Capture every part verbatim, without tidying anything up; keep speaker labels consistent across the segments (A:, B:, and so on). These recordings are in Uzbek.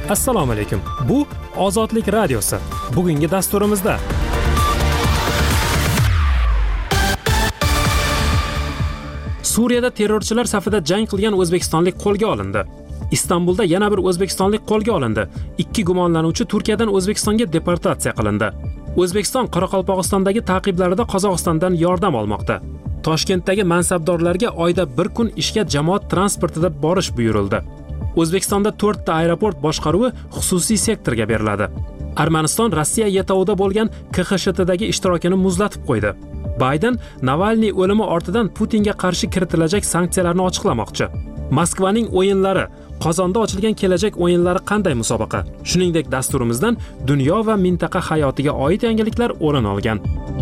A: Assalomu alaykum. Bu Ozodlik radiosi. Bugungi dasturimizda Suriyada terrorchilar safida jang qilgan o'zbekistonlik qo'lga olindi. Istanbulda yana bir o'zbekistonlik qo'lga olindi. Ikki gumonlanuvchi Turkiyadan O'zbekistonga deportatsiya qilindi. O'zbekiston Qoraqalpog'istondagi ta'qiblarida Qozog'istondan yordam olmoqda. Toshkentdagi mansabdorlarga oyda bir kun ishga jamoat transportida borish buyurildi. O'zbekistonda to'rtta aeroport boshqaruvi xususiy sektorga beriladi. Armaniston Rossiya yetovida bo'lgan K X S Tdagi ishtirokini muzlatib qo'ydi. Bayden Navalniy o'limi ortidan Putinga qarshi kiritilajak sanksiyalarni ochiqlamoqchi. Moskvaning o'yinlari, Qozonda ochilgan kelajak o'yinlari qanday musobaqa? Shuningdek, dasturimizdan dunyo va mintaqa hayotiga oid yangiliklar o'rin olgan.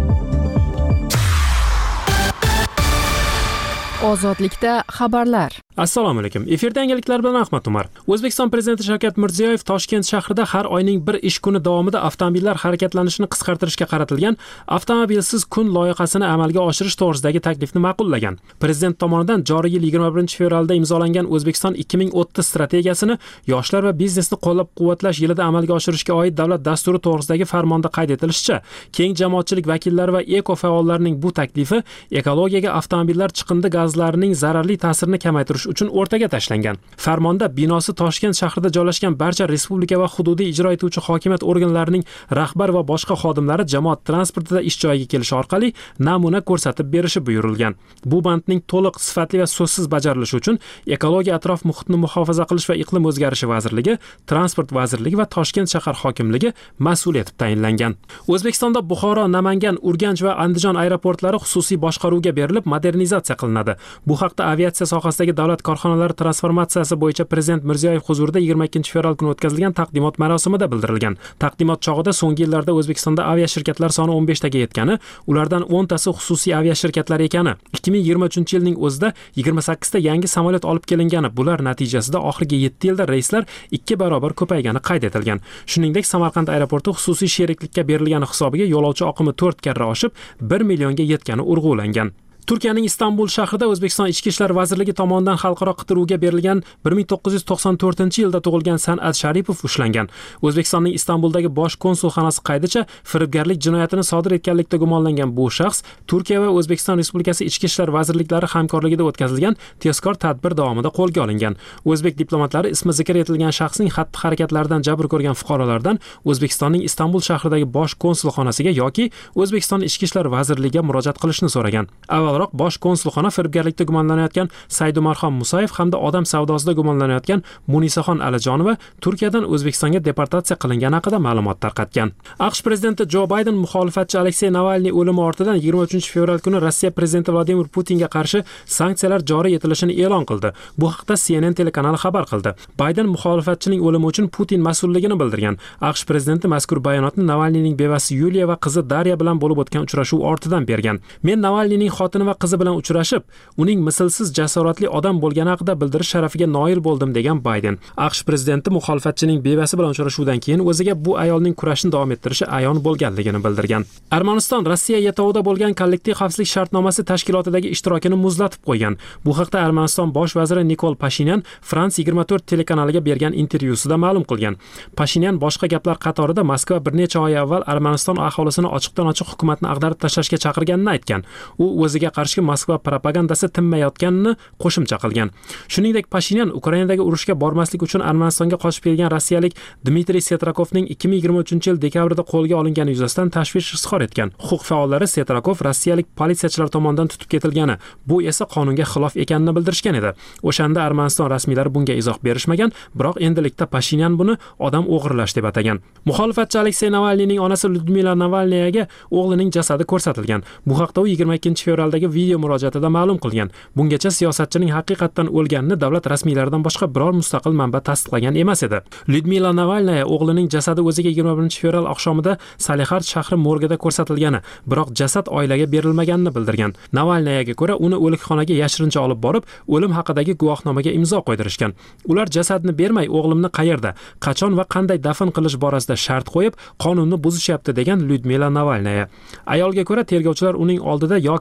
B: Ozodlikda xabarlar.
A: Assalomu alaykum. Efirda yangiliklar bilan Ahmad Umar. O'zbekiston prezidenti Shavkat Mirziyoyev Toshkent shahrida har oyning bir ish kuni davomida avtomobillar harakatlanishini qisqartirishga qaratilgan avtomobilsiz kun loyihasini amalga oshirish to'g'risidagi taklifni ma'qullagan. Prezident tomonidan joriy yil yigirma birinchi fevralda imzolangan O'zbekiston ikki ming o'ttiz strategiyasini yoshlar va biznesni qo'llab-quvvatlash yilida amalga oshirishga oid davlat dasturi to'g'risidagi farmonda qayd etilishicha, keng jamoatchilik vakillari va eko faollarning bu taklifi ekologiyaga avtomobillar chiqindi gazlarining zararli ta'sirini kamaytirish uchun o'rtaga tashlangan. Farmonda binosi Toshkent shahrida joylashgan barcha respublika va hududiy ijro etuvchi hokimiyat organlarining rahbar va boshqa xodimlari jamoat transportida ish joyiga kelish orqali namuna ko'rsatib berishi buyurilgan. Bu bandning to'liq, sifatli va so'zsiz bajarilishi uchun Ekologiya, atrof muhitni muhofaza qilish va iqlim o'zgarishi vazirligi, Transport vazirligi va Toshkent shahar hokimligi mas'ul etib tayinlangan. O'zbekistonda Buxoro, Namangan, Urganch va Andijon aeroportlari xususiy boshqaruvga berilib modernizatsiya qilinadi. Bu haqda aviatsiya sohasidagi davlat korxonalari transformatsiyasi bo'yicha Prezident Mirziyoyev huzurida yigirma ikkinchi fevral kuni o'tkazilgan taqdimot marosimida bildirilgan. Taqdimot chog'ida so'nggi yillarda O'zbekistonda aviashirkatlar soni o'n besh taga yetgani, ulardan o'n tasi xususiy aviashirkatlar ekani, ikki ming yigirma uchinchi yilning o'zida yigirma sakkiz ta yangi samolyot olib kelingani, bular natijasida oxirgi yetti yilda reyslar ikki barobar ko'paygani qayd etilgan. Shuningdek, Samarqand aeroporti xususiy sheriklikka berilgani hisobiga yo'lovchi oqimi to'rt karra oshib, bir millionga yetgani urg'ulangan. Turkiyaning Istanbul shahrida O'zbekiston Ichki ishlar vazirligi tomonidan xalqaro qidiruvga berilgan bir ming to'qqiz yuz to'qson to'rtinchi yilda tug'ilgan San'at Sharipov ushlangan. O'zbekistonning Istanbuldagi bosh konsulxonasi qaydicha firibgarlik jinoyatini sodir etganlikda gumonlangan bu shaxs Turkiya va O'zbekiston Respublikasi Ichki ishlar vazirliklari hamkorligida o'tkazilgan tezkor tadbir davomida qo'lga olingan. O'zbek diplomatlari ismi zikr etilgan shaxsning xatti-harakatlaridan jabr ko'rgan fuqarolardan O'zbekistonning Istanbul shahridagi bosh konsulxonasiga yoki O'zbekiston Ichki ishlar vazirligiga murojaat qilishni so'ragan. Avvalroq bosh konsulxona firibgarlikda gumonlanayotgan Saydumarxon Musayev hamda odam savdosida gumonlanayotgan Munisaxon Alijonova Turkiyadan O'zbekistonga deportatsiya qilingani haqida ma'lumot tarqatgan. AQSh prezidenti Jo Bayden muxolifatchi Aleksey Navalniy o'limi ortidan yigirma uchinchi fevral kuni Rossiya prezidenti Vladimir Putinga qarshi sanksiyalar joriy etilishini e'lon qildi. Bu haqda C N N telekanali xabar qildi. Bayden muxolifatchining o'limi uchun Putin mas'ulligini bildirgan. AQSh prezidenti mazkur bayonotni Navalniyning bevasi Yuliya va qizi Darya bilan bo'lib o'tgan uchrashuv ortidan bergan. Men Navalniyning xotini va qizi bilan uchrashib, uning mislsiz jasoratli odam bo'lgani haqida bildirish sharafiga noil bo'ldim degan Bayden. AQSh prezidenti muxolifatchining bevasi bilan uchrashuvdan keyin o'ziga bu ayolning kurashni davom ettirishi ayon bo'lganligini bildirgan. Armaniston Rossiya yetovida bo'lgan kollektiv xavfsizlik shartnomasi tashkilotidagi ishtirokini muzlatib qo'ygan. Bu haqda Armaniston bosh vaziri Nikol Pashinyan France yigirma to'rt telekanaliga bergan intervyusida ma'lum qilgan. Pashinyan boshqa gaplar qatorida Moskva bir necha oy avval Armaniston aholisini ochiqdan-ochiq hukumatni ag'darib tashlashga chaqirganini aytgan. U o'ziga qarshi Moskva propagandasi tinmayotganini qo'shimcha qilgan. Shuningdek, Pashinyan Ukrainadagi urushga bormaslik uchun Armanistonga qochib kelgan rossiyalik Dmitriy Setrakovning ikki ming yigirma uchinchi yil dekabrida qo'lga olingani yuzasidan tashvish izhor etgan. Huquq faollari Setrakov rossiyalik politsiyachilar tomonidan tutib ketilgani, bu esa qonunga xilof ekanini bildirishgan edi. O'shanda Armaniston rasmiylari bunga izoh berishmagan, biroq endilikda Pashinyan buni odam o'g'irlash deb atagan. Muxolifatchi Aleksey Navalniyning onasi Lyudmila Navalnayaga o'g'lining jasadi ko'rsatilgan. Bu haqda u yigirma ikkinchi fevraldagi video murojaatida ma'lum qilgan. Bungacha siyosatchining haqiqatan o'lganini davlat rasmiylaridan boshqa biror mustaqil manba tasdiqlagan emas edi. Lyudmila Navalnaya o'g'lining jasadi o'ziga yigirma birinchi fevral oqshomida Salixard shahri morgida ko'rsatilgani, biroq jasad oilaga berilmaganini bildirgan. Navalnayaga ko'ra, uni o'likxonaga yashirincha olib borib, o'lim haqidagi guvohnomaga imzo qo'ydirishgan. Ular jasadni bermay, o'g'limni qayerda, qachon va qanday dafn qilish borasida shart qo'yib, qonunni buzishyapti degan Lyudmila Navalnaya. Ayolga ko'ra, tergovchilar uning oldida yo Kremlda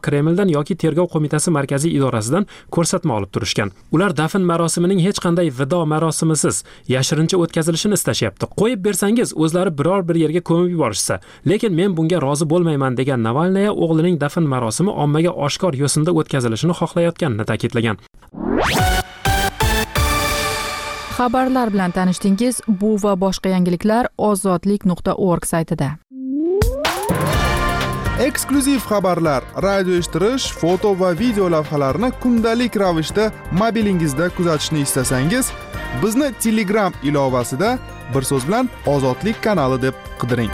A: prokuraturasidan yoki tergov qo'mitasi markaziy idorasidan ko'rsatma olib turishgan. Ular dafn marosimining hech qanday vido marosimisiz yashirincha o'tkazilishini istashyapti. Qo'yib bersangiz o'zlari biror bir yerga ko'mib yuborishsa, lekin men bunga rozi bo'lmayman degan Navalnaya o'g'lining dafn marosimi ommaga oshkor yo'sinda o'tkazilishini xohlayotganini ta'kidlagan.
B: Xabarlar bilan tanishdingiz. Bu va boshqa yangiliklar ozodlik nuqta org saytida.
C: Eksklyuziv xabarlar, radio eshittirish, foto va video lavhalarni kundalik ravishda mobilingizda kuzatishni istasangiz, bizni Telegram ilovasida bir so'z bilan Ozodlik kanali deb qidiring.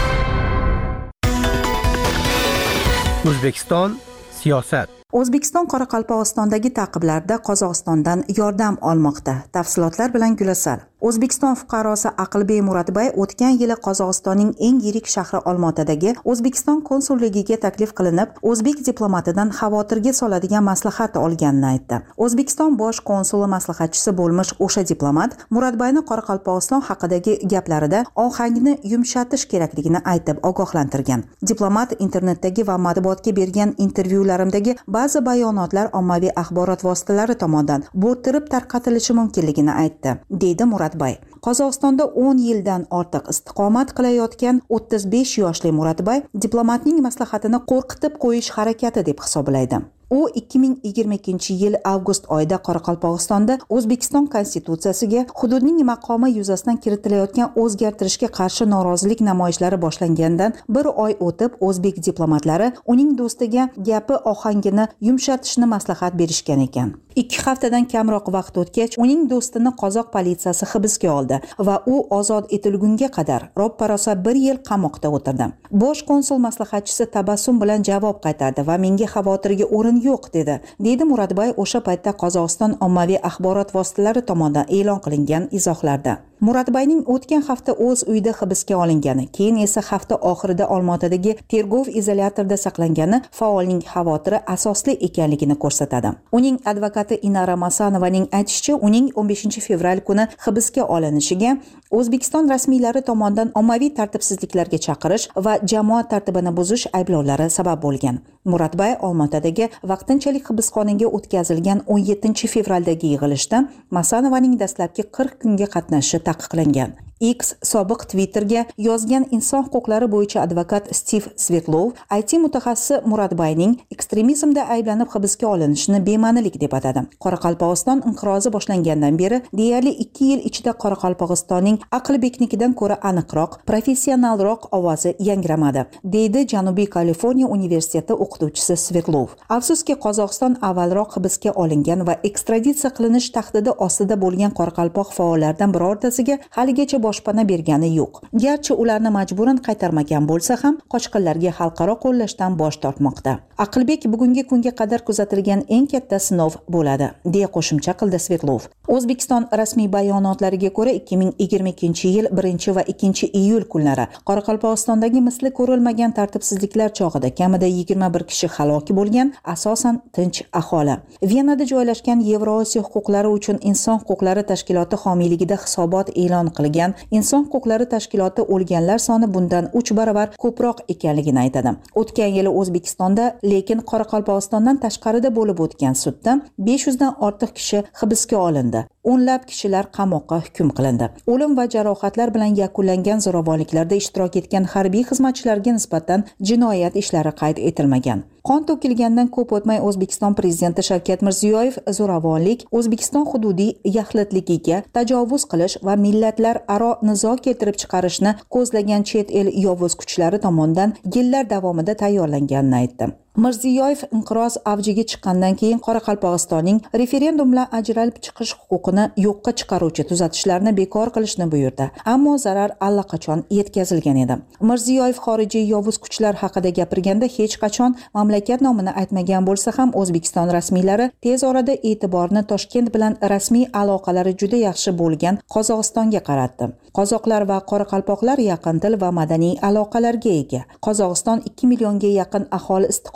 D: O'zbekiston siyosat.
E: O'zbekiston Qoraqalpog'istondagi ta'qiblarda Qozog'istondan yordam olmoqda. Tafsilotlar bilan Gulasal. O'zbekiston fuqarosi Aqlbek Muratbay o'tgan yili Qozog'istonning eng yirik shahri Olmaotadagi O'zbekiston konsulligiga taklif qilinib, o'zbek diplomatidan xavotirga soladigan maslahat olganini aytdi. O'zbekiston bosh konsuli maslahatchisi bo'lmish o'sha diplomat Muratbayni Qoraqalpog'iston haqidagi gaplarida ohangni yumshatish kerakligini aytib ogohlantirgan. Diplomat internetdagi va matbuotga bergan intervyularimdagi ba'zi bayonotlar ommaviy axborot vositalari tomonidan bo'rttirib tarqatilishi mumkinligini aytdi, deydi Murat. Qozog'istonda o'n yildan ortiq istiqomat qilayotgan o'ttiz besh yoshli Muratbay diplomatning maslahatini qo'rqitib qo'yish harakati deb hisoblaydi. U ikki ming yigirma ikkinchi yil avgust oyida Qoraqalpog'istonda O'zbekiston konstitutsiyasiga hududning maqomi yuzasidan kiritilayotgan o'zgartirishga qarshi norozilik namoyishlari boshlangandan bir oy o'tib, o'zbek diplomatlari uning do'stiga gapi ohangini yumshatishni maslahat berishgan ekan. Ikki haftadan kamroq vaqt o'tgach, uning do'stini qozoq politsiyasi hibsga oldi va u ozod etilgunga qadar roppa-rosa bir yil qamoqda o'tirdi. Bosh konsul maslahatchisi tabassum bilan javob qaytardi va menga xavotirga o'rin yo'q dedi, deydi Muratbay o'sha paytda Qozog'iston ommaviy axborot vositalari tomonidan e'lon qilingan izohlarda. Muratbayning o'tgan hafta o'z uyida hibsga olingani, keyin esa hafta oxirida Olmaotadagi tergov izolyatorida saqlangani faolning xavotiri asosli ekanligini ko'rsatadi. Uning advokati Inara Masanovaning aytishicha, uning o'n beshinchi fevral kuni hibsga olinishiga O'zbekiston rasmiylari tomonidan ommaviy tartibsizliklarga chaqirish va jamoat tartibini buzish ayblovlari sabab bo'lgan. Muratbay Olmaotadagi vaqtinchalik hibsxonaga o'tkazilgan o'n yettinchi fevraldagi yig'ilishda Masanovaning dastlabki qirq kunga qatnashishi taqiqlangan. X sobiq Twitterga yozgan inson huquqlari bo'yicha advokat Steve Svetlov I T mutaxassisi Muratbayning ekstremizmda ayblanib hibsga olinishini bema'nilik deb atadi. Qoraqalpog'iston inqirozi boshlangandan beri deyarli ikki yil ichida Qoraqalpog'istonning Aqlbeknikidan ko'ra aniqroq, professionalroq ovozi yangramadi, deydi Janubiy Kaliforniya universiteti o'qituvchisi Svetlov. Afsuski, Qozog'iston avvalroq hibsga olingan va ekstraditsiya qilinish tahdidi ostida bo'lgan qoraqalpoq faollardan birortasiga haligacha boshpana bergani yo'q. Garchi ularni majburan qaytarmagan bo'lsa ham, qochqinlarga xalqaro qo'llashdan bosh tortmoqda. Aqlbek bugungi kunga qadar kuzatilgan eng katta sinov bo'ladi, deya qo'shimcha qildi Svetlov. O'zbekiston rasmiy bayonotlariga ko'ra ikki ming yigirma ikkinchi yil birinchi va ikkinchi iyul kunlari Qoraqalpog'istondagi misli ko'rilmagan tartibsizliklar chog'ida kamida yigirma bir kishi halok bo'lgan, asosan tinch aholi. Venada joylashgan Yevrosiyo huquqlari uchun inson huquqlari tashkiloti homiyligida hisobot e'lon qilgan inson huquqlari tashkiloti o'lganlar soni bundan uch baravar ko'proq ekanligini aytadi. O'tgan yili O'zbekistonda, lekin Qoraqalpog'istondan tashqarida bo'lib o'tgan sudda besh yuzdan ortiq kishi hibsga olindi. O'nlab kishilar qamoqqa hukm qilindi. O'lim va jarohatlar bilan yakunlangan zo'ravonliklarda ishtirok etgan harbiy xizmatchilarga nisbatan jinoyat ishlari qayd etilmagan. Qon to'kilgandan ko'p o'tmay O'zbekiston prezidenti Shavkat Mirziyoyev zo'ravonlik, O'zbekiston hududiy yaxlitligiga tajovuz qilish va millatlar aro nizo keltirib chiqarishni ko'zlagan chet el yovuz kuchlari tomonidan yillar davomida tayyorlanganini aytdi. Mirziyoyev inqiroz avjiga chiqqandan keyin Qoraqalpog'istonning referendum bilan ajralib chiqish huquqini yo'qqa chiqaruvchi tuzatishlarni bekor qilishni buyurdi. Ammo zarar allaqachon yetkazilgan edi. Mirziyoyev xorijiy yovuz kuchlar haqida gapirganda hech qachon mamlakat nomini aytmagan bo'lsa ham, O'zbekiston rasmiylari tez orada e'tiborni Toshkent bilan rasmiy aloqalari juda yaxshi bo'lgan Qozog'istonga qaratdi. Qozoqlar va qoraqalpoqlar yaqin til va madaniy aloqalarga ega. Qozog'iston ikki millionga yaqin aholi istiqomat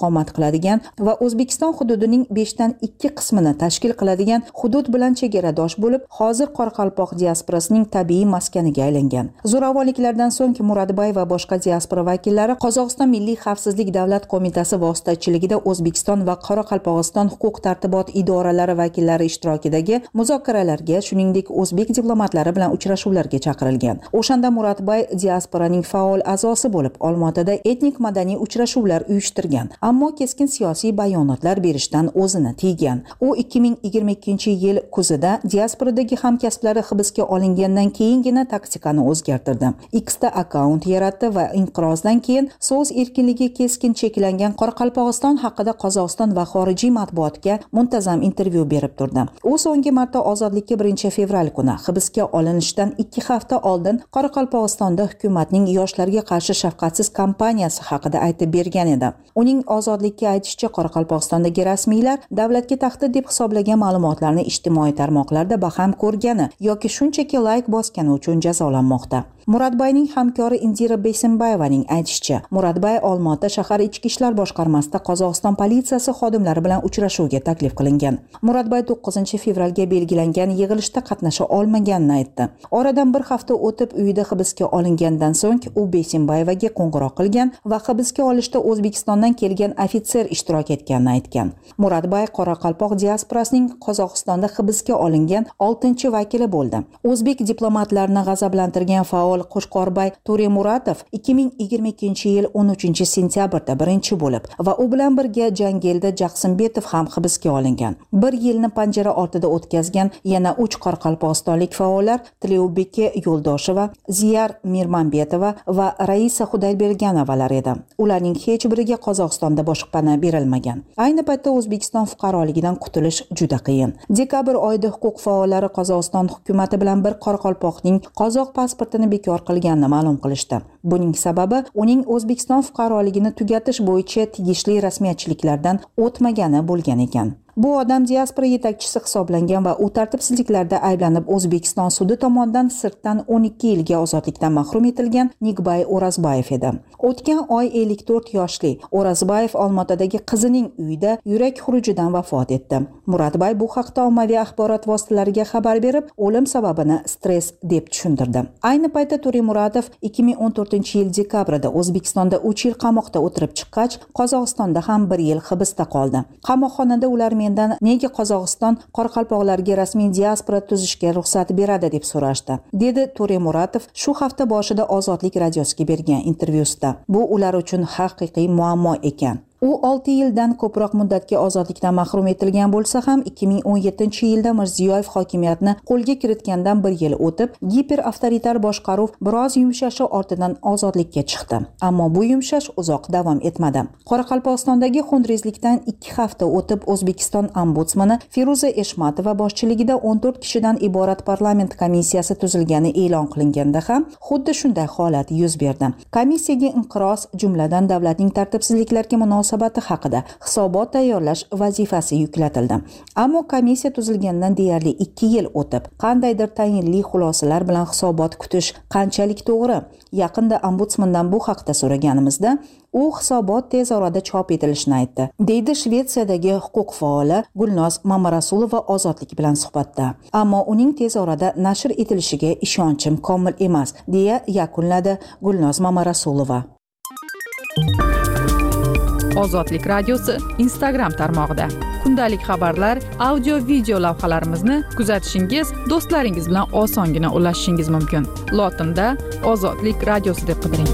E: istiqomat qiladigan va O'zbekiston hududining beshdan ikki qismini tashkil qiladigan hudud bilan chegaradosh bo'lib, hozir Qoraqalpoq diasporasining tabiiy maskaniga aylangan. Zo'ravonliklardan so'ng Murodbay va boshqa diaspora vakillari Qozog'iston Milliy xavfsizlik davlat qo'mitasi vositachiligida O'zbekiston va Qoraqalpog'iston huquq-tartibot idoralari vakillari ishtirokidagi muzokaralarga, shuningdek o'zbek diplomatlari bilan uchrashuvlarga chaqirilgan. O'shanda Murodbay diasporaning faol a'zosi bo'lib, Olmaotada etnik madaniy uchrashuvlar uyushtirgan, ammo keskin siyosiy bayonotlar berishdan o'zini tiygan. U ikki ming yigirma ikkinchi yil kuzida diasporadagi hamkasblari hibsga olingandan keyingina taktikani o'zgartirdi. X'da akkaunt yaratdi va inqirozdan keyin so'z erkinligi keskin cheklangan Qoraqalpog'iston haqida Qozog'iston va xorijiy matbuotga muntazam intervyu berib turdi. U so'nggi marta ozodlikka birinchi fevral kuni hibsga olinishdan ikki hafta oldin Qoraqalpog'istonda hukumatning yoshlarga qarshi shafqatsiz kampaniyasi haqida aytib bergan edi. Uning ozodlikka aytishicha, Qoraqalpog'istondagi rasmiylar davlatga tahdid deb hisoblagan ma'lumotlarni ijtimoiy tarmoqlarda baham ko'rgani yoki shunchaki layk bosgani uchun jazolanmoqda. Murodbayning hamkori Indira Besimbayevaning aytishicha, Murodbay Olmaota shahar ichki ishlar boshqarmasida Qozog'iston politsiyasi xodimlari bilan uchrashuvga taklif qilingan. Murodbay to'qqizinchi fevralga belgilangan yig'ilishda qatnasha olmaganini aytdi. Oradan bir hafta o'tib uyida hibsga olingandan so'ng u Besimbayevaga qo'ng'iroq qilgan va hibsga olishda O'zbekistondan kelgan ofitser ishtirok etganini aytgan. Murodbay Qoraqalpoq diasporasining Qozog'istonda hibsga olingan oltinchi vakili bo'ldi. O'zbek diplomatlarini g'azablantirgan faol Qo'shqorbay To'remuratov ikki ming yigirma ikkinchi yil o'n uchinchi sentyabrda birinchi bo'lib va u bilan birga Jangelda Jaqsimbetov ham hibsga olingan. Bir yilni panjara ortida o'tkazgan yana uch qoraqalpog'istonlik faollar Tileubeke Yo'ldosheva, Ziyar Mirmanbetova va Raisa Xudoyberganovalar edi. Ularning hech biriga Qozog'istonda boshpana berilmagan. Ayni paytda O'zbekiston fuqaroligidan qutulish juda qiyin. Dekabr oyida huquq faollari Qozog'iston hukumatı bilan bir qoraqalpoqning qozoq pasportini bekor qilganini ma'lum qilishdi. Buning sababi uning O'zbekiston fuqaroligini tugatish bo'yicha tegishli rasmiyatchiliklardan o'tmagani bo'lgan ekan. Bu odam diaspora yetakchisi hisoblangan va u tartibsizliklarda ayblanib O'zbekiston sudi tomonidan sirtdan o'n ikki yilga ozodlikdan mahrum etilgan Nigbay O'razbayev edi. O'tgan oy ellik to'rt yoshli O'razbayev Olmaotadagi qizining uyida yurak xurujidan vafot etdi. Murodbay bu haqda ommaviy axborot vositalariga xabar berib, o'lim sababini stress deb tushuntirdi. Ayni paytda To'remuratov ikki ming o'n to'rtinchi yil dekabrida O'zbekistonda uch yil qamoqda o'tirib chiqqach, Qozog'istonda ham bir yil hibsda qoldi. Qamoqxonada ular mendan nega Qozog'iston qoraqalpoqlarga rasmiy diaspora tuzishga ruxsat beradi deb so'rashdi, dedi To'remuratov shu hafta boshida Ozodlik radiosiga bergan intervyusida. Bu ular uchun haqiqiy muammo ekan. U olti yildan ko'proq muddatga ozodlikdan mahrum etilgan bo'lsa ham ikki ming o'n yettinchi yilda Mirziyoyev hokimiyatni qo'lga kiritgandan bir yil o'tib, giper avtoritar boshqaruv biroz yumshashi ortidan ozodlikka chiqdi. Ammo bu yumshash uzoq davom etmadi. Qoraqalpog'istondagi xunrezlikdan ikki hafta o'tib O'zbekiston ombudsmani Feruza Eshmatova boshchiligida o'n to'rt kishidan iborat parlament komissiyasi tuzilgani e'lon qilinganda ham xuddi shunday holat yuz berdi. Komissiyaga inqiroz, jumladan davlatning tartibsizliklarga munosabat munosabati haqida hisobot tayyorlash vazifasi yuklatildi. Ammo komissiya tuzilgandan deyarli ikki yil o'tib, qandaydir tayinli xulosalar bilan hisobot kutish qanchalik to'g'ri? Yaqinda ombudsmandan bu haqda so'raganimizda, u hisobot tez orada chop etilishini aytdi, deydi Shvetsiyadagi huquq faoli Gulnoz Mamarasulova Ozodlik bilan suhbatda. Ammo uning tez orada nashr etilishiga ishonchim komil emas, deya yakunladi Gulnoz Mamarasulova.
B: Ozodlik radiosi Instagram tarmog'ida kundalik xabarlar, audio video lavhalarimizni kuzatishingiz, do'stlaringiz bilan osongina ulashishingiz mumkin. Lotinda Ozodlik radiosi deb qidiring.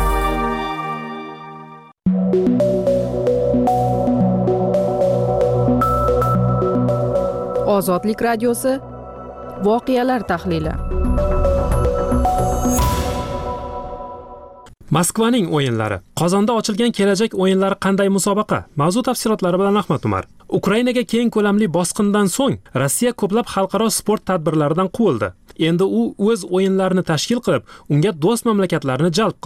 B: Ozodlik radiosi voqealar tahlili.
A: Moskvaning o'yinlari. Qozonda ochilgan kelajak o'yinlari qanday musobaqa? Mavzu tafsilotlari bilan Ahmad Umar. Ukrainaga keng ko'lamli bosqindan so'ng Rossiya ko'plab xalqaro sport tadbirlaridan quvildi. Endi u o'z o'yinlarini tashkil qilib, unga do'st mamlakatlarni jalb qildi.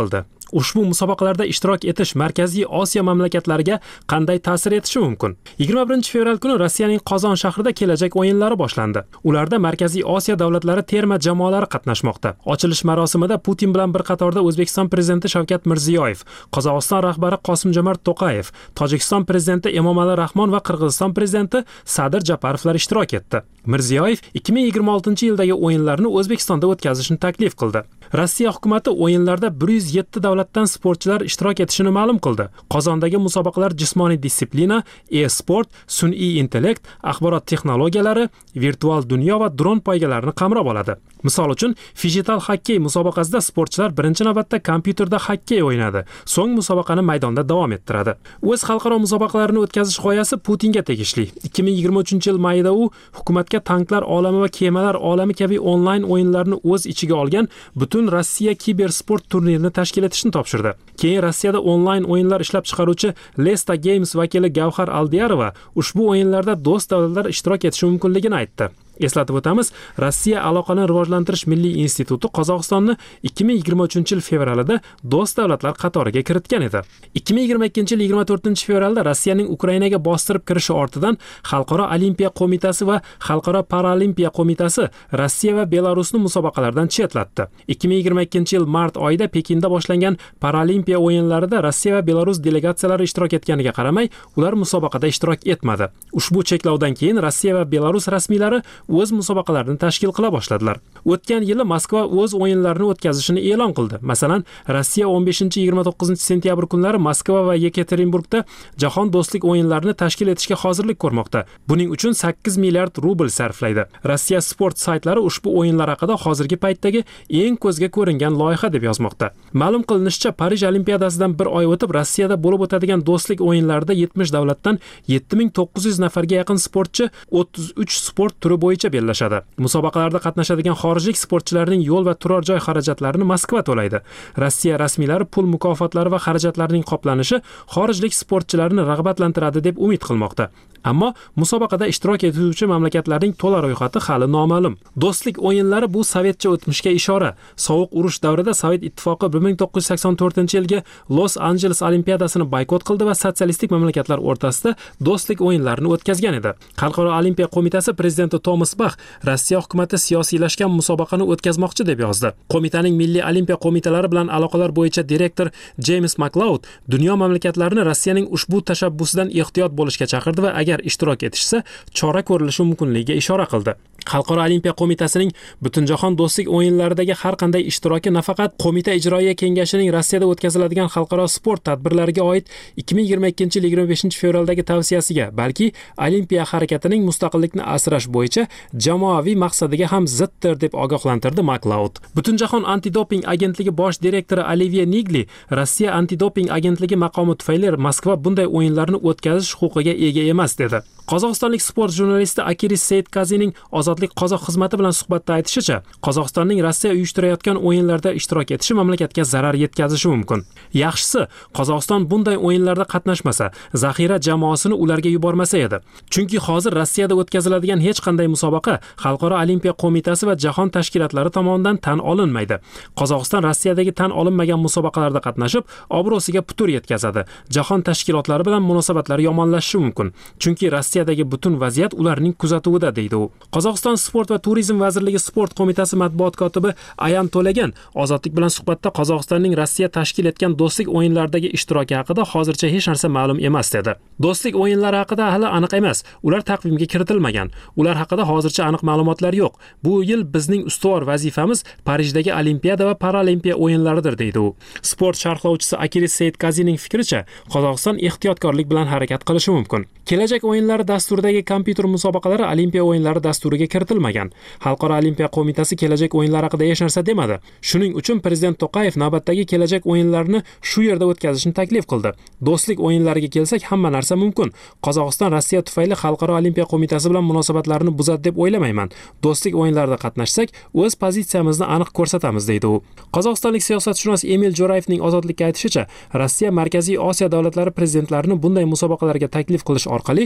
A: Ushbu musobaqalarda ishtirok etish Markaziy Osiyo mamlakatlariga qanday ta'sir etishi mumkin? yigirma birinchi fevral kuni Rossiyaning Qozon shahrida kelajak o'yinlari boshlandi. Ularda Markaziy Osiyo davlatlari terma jamoalari qatnashmoqda. Ochilish marosimida Putin bilan bir qatorda O'zbekiston prezidenti Shavkat Mirziyoyev, Qozog'iston rahbari Qosim-Jomart To'qayev, Tojikiston prezidenti Emomali Rahmon va Qirg'iziston prezidenti Sadir Japarovlar ishtirok etdi. Mirziyoyev ikki ming yigirma oltinchi yildagi o'yinlarni O'zbekistonda o'tkazishni taklif qildi. Rossiya hukumatı o'yinlarda bir yuz yetti davlatdan sportchilar ishtirok etishini ma'lum qildi. Qozondagi musobaqalar jismoniy disiplina, e-sport, sun'iy intellekt, axborot texnologiyalari, virtual dunyo va dron poygalarini qamrab oladi. Misol uchun, Fijital xokkey musobaqasida sportchilar birinchi navbatda kompyuterda xokkey o'ynadi, so'ng musobaqani maydonda davom ettiradi. O'z xalqaro musobaqalarini o'tkazish g'oyasi Putinga tegishli. ikki ming yigirma uchinchi yil mayida u hukumatga tanklar olami va kemalar olami kabi onlayn o'yinlarni o'z ichiga olgan butun Rossiya kibersport turnirini tashkil etishni topshirdi. Keyin Rossiyada onlayn o'yinlar ishlab chiqaruvchi Lesta Games vakili Gavhar Aldiyarova ushbu o'yinlarda do'st davlatlar ishtirok etishi mumkinligini aytdi. Eslatib o'tamiz, Rossiya aloqani rivojlantirish milliy instituti Qozog'istonni ikki ming yigirma uchinchi yil fevralida do'st davlatlar qatoriga kiritgan edi. ikki ming yigirma ikkinchi yil yigirma to'rtinchi fevralda Rossiyaning Ukrainaga bostirib kirishi ortidan Xalqaro olimpiya qo'mitasi va Xalqaro paralimpiya qo'mitasi Rossiya va Belarusni musobaqalardan chetlatdi. ikki ming yigirma ikkinchi yil mart oyida Pekinda boshlangan paralimpiya o'yinlarida Rossiya va Belarus delegatsiyalari ishtirok etganiga qaramay, ular musobaqada ishtirok etmadi. Ushbu cheklovdan keyin Rossiya va Belarus rasmiylari o'z musobaqalarini tashkil qila boshladilar. O'tgan yili Moskva o'z o'yinlarini o'tkazishini e'lon qildi. Masalan, Rossiya o'n beshinchi yigirma to'qqizinchi sentyabr kunlari Moskva va Yekaterinburgda jahon do'stlik o'yinlarini tashkil etishga hozirlik ko'rmoqda. Buning uchun sakkiz milliard rubl sarflaydi. Rossiya sport saytlari ushbu o'yinlar haqida hozirgi paytdagi eng ko'zga ko'ringan loyiha deb yozmoqda. Ma'lum qilinishicha, Parij olimpiadasidan bir oy o'tib Rossiyada bo'lib o'tadigan do'stlik o'yinlarida yetmish davlatdan yetti ming to'qqiz yuz nafarga yaqin sportchi o'ttiz uch sport turi bo'yicha bellashadi. Musobaqalarda qatnashadigan xorijlik sportchilarning yo'l va turar joy xarajatlarini Moskva to'laydi. Rossiya rasmiylari pul mukofotlari va xarajatlarining qoplanishi xorijlik sportchilarni rag'batlantiradi deb umid qilmoqda. Ammo musobaqada ishtirok etuvchi mamlakatlarning to'la ro'yxati hali noma'lum. Do'stlik o'yinlari bu sovetcha o'tmishga ishora. Sovuq urush davrida Sovet ittifoqi bir ming to'qqiz yuz sakson to'rtinchi yilgi Los Angeles olimpiadasini boykot qildi va sotsialistik mamlakatlar o'rtasida do'stlik o'yinlarini o'tkazgan edi. Xalqaro olimpiya qo'mitasi prezidenti Thomas Bach Rossiya hukumati siyosiylashgan musobaqani o'tkazmoqchi deb yozdi. Qo'mitaning Milliy olimpiya qo'mitalari bilan aloqalar bo'yicha direktor James McLeod dunyo mamlakatlarini Rossiyaning ushbu tashabbusidan ehtiyot bo'lishga chaqirdi va agar ishtirok etishsa, chora ko'rilishi mumkinligiga ishora qildi. Xalqaro olimpiya qo'mitasining Butunjahon do'stlik o'yinlaridagi har qanday ishtiroki nafaqat qo'mita ijroiya kengashining Rossiyada o'tkaziladigan xalqaro sport tadbirlariga oid ikki ming yigirma ikkinchi yil yigirma beshinchi fevraldagi tavsiyasiga, balki olimpiya harakatining mustaqillikni asrash bo'yicha jamoaviy maqsadiga ham ziddir deb ogohlantirdi McLeod. Butunjahon antidoping agentligi bosh direktori Olivier Nigli Rossiya antidoping agentligi maqomi tufayli Moskva bunday o'yinlarni o'tkazish huquqiga ega emas dedi. Qozog'istonlik sport jurnalisti Akiris Seyitkazining Ozodlik qozoq xizmati bilan suhbatda aytishicha, Qozog'istonning Rossiya uyushtirayotgan o'yinlarda ishtirok etishi mamlakatga zarar yetkazishi mumkin. Yaxshisi, Qozog'iston bunday o'yinlarda qatnashmasa, zaxira jamoasini ularga yubormasa edi. Chunki hozir Rossiyada o'tkaziladigan hech qanday musobaqa Xalqaro olimpiya qo'mitasi va jahon tashkilotlari tomonidan tan olinmaydi. Qozog'iston Rossiyadagi tan olinmagan musobaqalarda qatnashib, obro'siga putur yetkazadi. Jahon tashkilotlari bilan munosabatlari yomonlashishi mumkin. Chunki Rossiyadagi butun vaziyat ularning kuzatuvida, deydi u. Qozog'iston sport va turizm vazirligi sport qo'mitasi matbuot kotibi Ayan To'lagan Ozodlik bilan suhbatda Qozog'istonning Rossiya tashkil etgan do'stlik o'yinlaridagi ishtiroki haqida hozircha hech narsa ma'lum emas dedi. Do'stlik o'yinlari haqida hali aniq emas. Ular taqvimga kiritilmagan. Ular haqida hozircha aniq ma'lumotlar yo'q. Bu yil bizning ustuvor vazifamiz Parijdagi olimpiada va paralimpiya o'yinlaridir, deydi u. Sport sharhlovchisi Akiris Seyitkazining fikricha, Qozog'iston ehtiyotkorlik bilan harakat qilishi mumkin. Kelajak o'yinlari dasturidagi kompyuter musobaqalari olimpiya o'yinlari dasturiga kiritilmagan. Xalqaro olimpiya qo'mitasi kelajak o'yinlari haqida hech narsa demadi. Shuning uchun prezident To'qayev navbatdagi kelajak o'yinlarini shu yerda o'tkazishni taklif qildi. Do'stlik o'yinlariga kelsak, hamma narsa mumkin. Qozog'iston Rossiya tufayli Xalqaro olimpiya qo'mitasi bilan munosabatlarni buzadi deb o'ylamayman. Do'stlik o'yinlarida qatnashsak, o'z pozitsiyamizni aniq ko'rsatamiz, deydi u. Qozog'istonlik siyosatshunos Emil Jo'rayevning Ozodlikka aytishicha, Rossiya Markaziy Osiyo davlatlari prezidentlarini bunday musobaqalarga taklif qilish orqali ushbu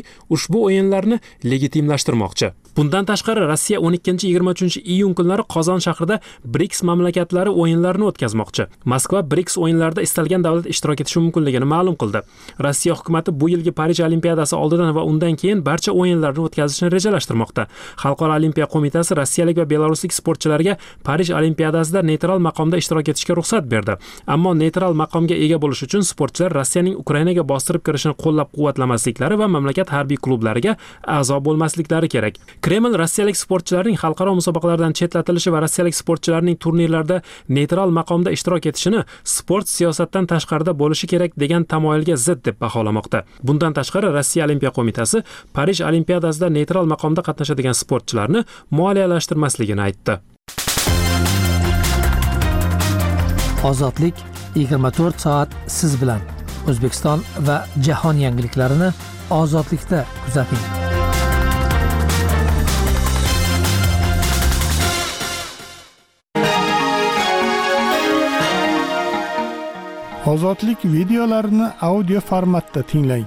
A: ushbu o'yinlarni legitimlashtirmoqchi. Bundan tashqari Rossiya o'n ikkinchi yigirma uchinchi iyun kunlari Qozon shahrida BRICS mamlakatlari o'yinlarini o'tkazmoqchi. Moskva BRICS o'yinlarida istalgan davlat ishtirok etishi mumkinligini ma'lum qildi. Rossiya hukumatı bu yilgi Parij Olimpiadasi oldidan va undan keyin barcha o'yinlarni o'tkazishni rejalashtirmoqda. Xalqaro olimpiya qo'mitasi rossiyalik va belaruslik sportchilarga Parij Olimpiadasida neytral maqomda ishtirok etishga ruxsat berdi. Ammo neytral maqomga ega bo'lish uchun sportchilar Rossiyaning Ukrainaga bostirib kirishini qo'llab-quvvatlamasliklari va mamlakat harbiy klublariga a'zo bo'lmasliklari kerak. Kreml rossiyalik sportchilarning xalqaro musobaqalardan chetlatilishi va rossiyalik sportchilarning turnirlarda neytral maqomda ishtirok etishini sport siyosatdan tashqarida bo'lishi kerak degan tamoyilga zid deb baholamoqda. Bundan tashqari Rossiya Olimpiya qo'mitasi Parij Olimpiadasida neytral maqomda qatnashadigan sportchilarni moliyalashtirmasligini aytdi.
D: Ozodlik yigirma to'rt soat siz bilan. O'zbekiston va jahon yangiliklarini Ozodlikda kuzating.
F: Ozodlik videolarini audio formatda tinglang.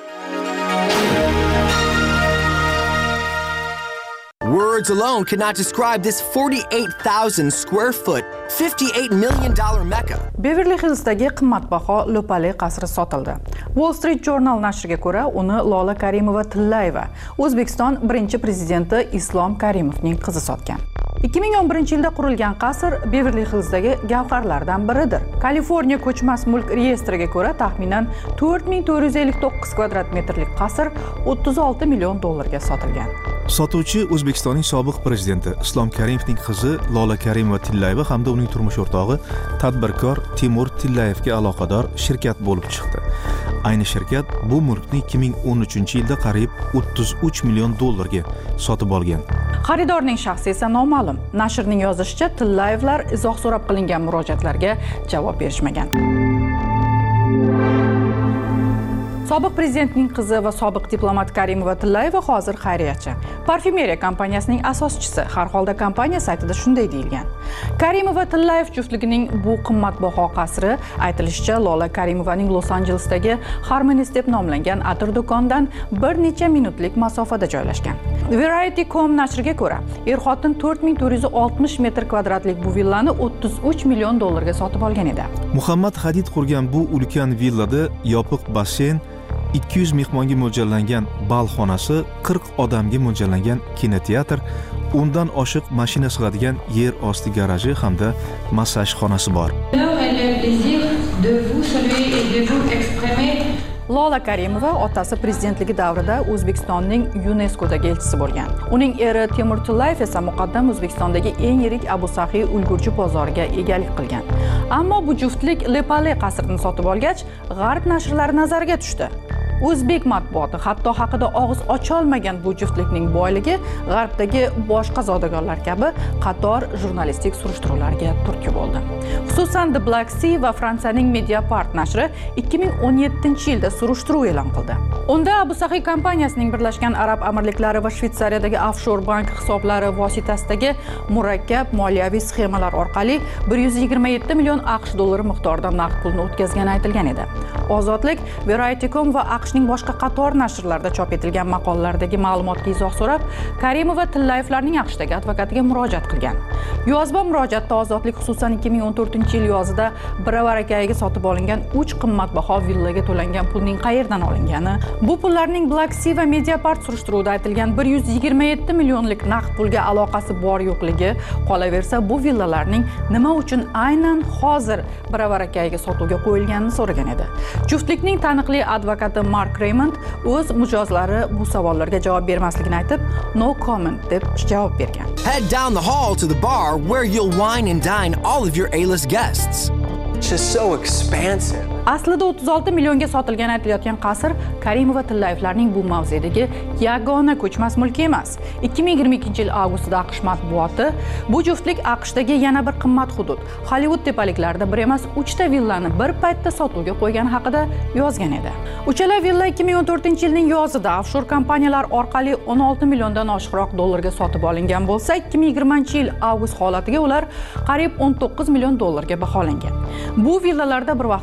G: Words alone cannot describe this forty-eight thousand square foot, fifty-eight million dollar Mecca.
B: Beverly Hillsdagi qimmatbaho Lopali qasri sotildi. Wall Street Journal nashriga ko'ra, uni Lola Karimova-Tillayeva, O'zbekiston birinchi prezidenti Islom Karimovning qizi sotgan. ikki ming o'n birinchi yilda qurilgan qasr Beverly Hillsdagi gavharlardan biridir. Kaliforniya ko'chmas mulk reyestriga ko'ra, taxminan to'rt ming to'rt yuz ellik to'qqiz kvadrat metrlik qasr o'ttiz olti million dollarga sotilgan.
H: Sotuvchi O'zbekistonning sobiq prezidenti Islom Karimovning qizi Lola Karimova-Tillayeva hamda uning turmush o'rtog'i tadbirkor Timur Tillayevga aloqador shirkat bo'lib chiqdi. Ayni shirkat bu mulkni ikki ming o'n uchinchi yilda qariyb o'ttiz uch million dollarga sotib olgan.
B: Xaridorning shaxsi esa noma'lum. Nashrning yozishicha, Tillayevlar izoh so'rab qilingan murojaatlarga javob berishmagan. Sobiq prezidentning qizi va sobiq diplomat Karimova-Tillayeva hozir xayriyachi. Parfyumeriya kompaniyasining asoschisi. Har holda kompaniya saytida shunday deyilgan. Karimova-Tillayev juftligining bu qimmatbaho qasri aytilishicha Lola Karimovaning Los-Anjelesdagi Harmonies deb nomlangan atir do'kondan bir necha minutlik masofada joylashgan. Variety dot com nashriga ko'ra, er-xotin to'rt ming to'rt yuz oltmish metr kvadratlik bu villani o'ttiz uch million dollarga sotib olgan edi.
H: Muhammad Hadid qurgan bu ulkan villada yopiq basseyn, ikki yuz mehmonga mo'ljallangan bal xonasi, qirq odamga mo'ljallangan kinoteatr, o'ndan oshiq mashina sig'adigan yer osti garaji hamda massaj xonasi bor.
B: Lola Karimova otasi prezidentligi davrida O'zbekistonning YuNESKOdagi elchisi bo'lgan. Uning eri Timur Tillayev esa muqaddam O'zbekistondagi eng yirik Abu Sahiy ulgurji bozoriga egalik qilgan. Ammo bu juftlik Lepale qasrini sotib olgach, g'arb nashrlari nazariga tushdi. O'zbek matbuoti hatto haqida og'iz ocholmagan bu juftlikning boyligi g'arbdagi boshqa zodagonlar kabi qator jurnalistik surishtiruvlarga turtki bo'ldi. Xususan The Black Sea va Fransiyaning Mediapart nashri ikki ming o'n yettinchi yilda surishtiruv e'lon qildi. Unda Abu Sahiy kompaniyasining Birlashgan Arab Amirliklari va Shvetsariyadagi offshore bank hisoblari vositasidagi murakkab moliyaviy sxemalar orqali bir yuz yigirma yetti million AQSh dollari miqdorida naqd pulni o'tkazgani aytilgan edi. Ozodlik, Variety dot com va AQShning boshqa qator nashrlarda chop etilgan maqolalardagi ma'lumotga izoh so'rab, Karimova-Tillayevlarning AQShdagi advokatiga murojaat qilgan. Yozma murojaatda Ozodlik xususan ikki ming o'n to'rtinchi yil yozida Biravarakayiga sotib olingan uch qimmatbaho villaga to'langan pulning qayerdan olingani, bu pullarning Black Sea va Mediapart surishtiruvida aytilgan bir yuz yigirma yetti millionlik naqd pulga aloqasi bor yo'qligi, qolaversa bu villalarning nima uchun aynan hozir Biravarakayiga sotuvga qo'yilganini so'ragan edi. Juftlikning taniqli advokati Mark Raymond o'z mijozlari bu savollarga javob bermasligini aytib, no comment deb javob bergan.
G: Head down the hall to the bar where you'll wine and dine all of your A-list guests. It's just so expansive.
B: Aslida o'ttiz olti millionga sotilgan aytilayotgan qasr Karimova-Tillayevlarning bu mavzedagi yagona ko'chmas mulki emas. ikki ming yigirma ikkinchi yil avgustida AQSh matbuoti bu juftlik AQShdagi yana bir qimmat hudud Hollywood tepaliklarida bir emas, uchta villani bir paytda sotuvga qo'ygani haqida yozgan edi. Uchala villa ikki ming o'n to'rtinchi yilning yozida offshore kompaniyalar orqali o'n olti milliondan oshiqroq dollarga sotib olingan bo'lsa, ikki ming yigirmanchi yil avgust holatiga ular qariyb o'n to'qqiz million dollarga baholangan. Bu villalarda bir vaqtlar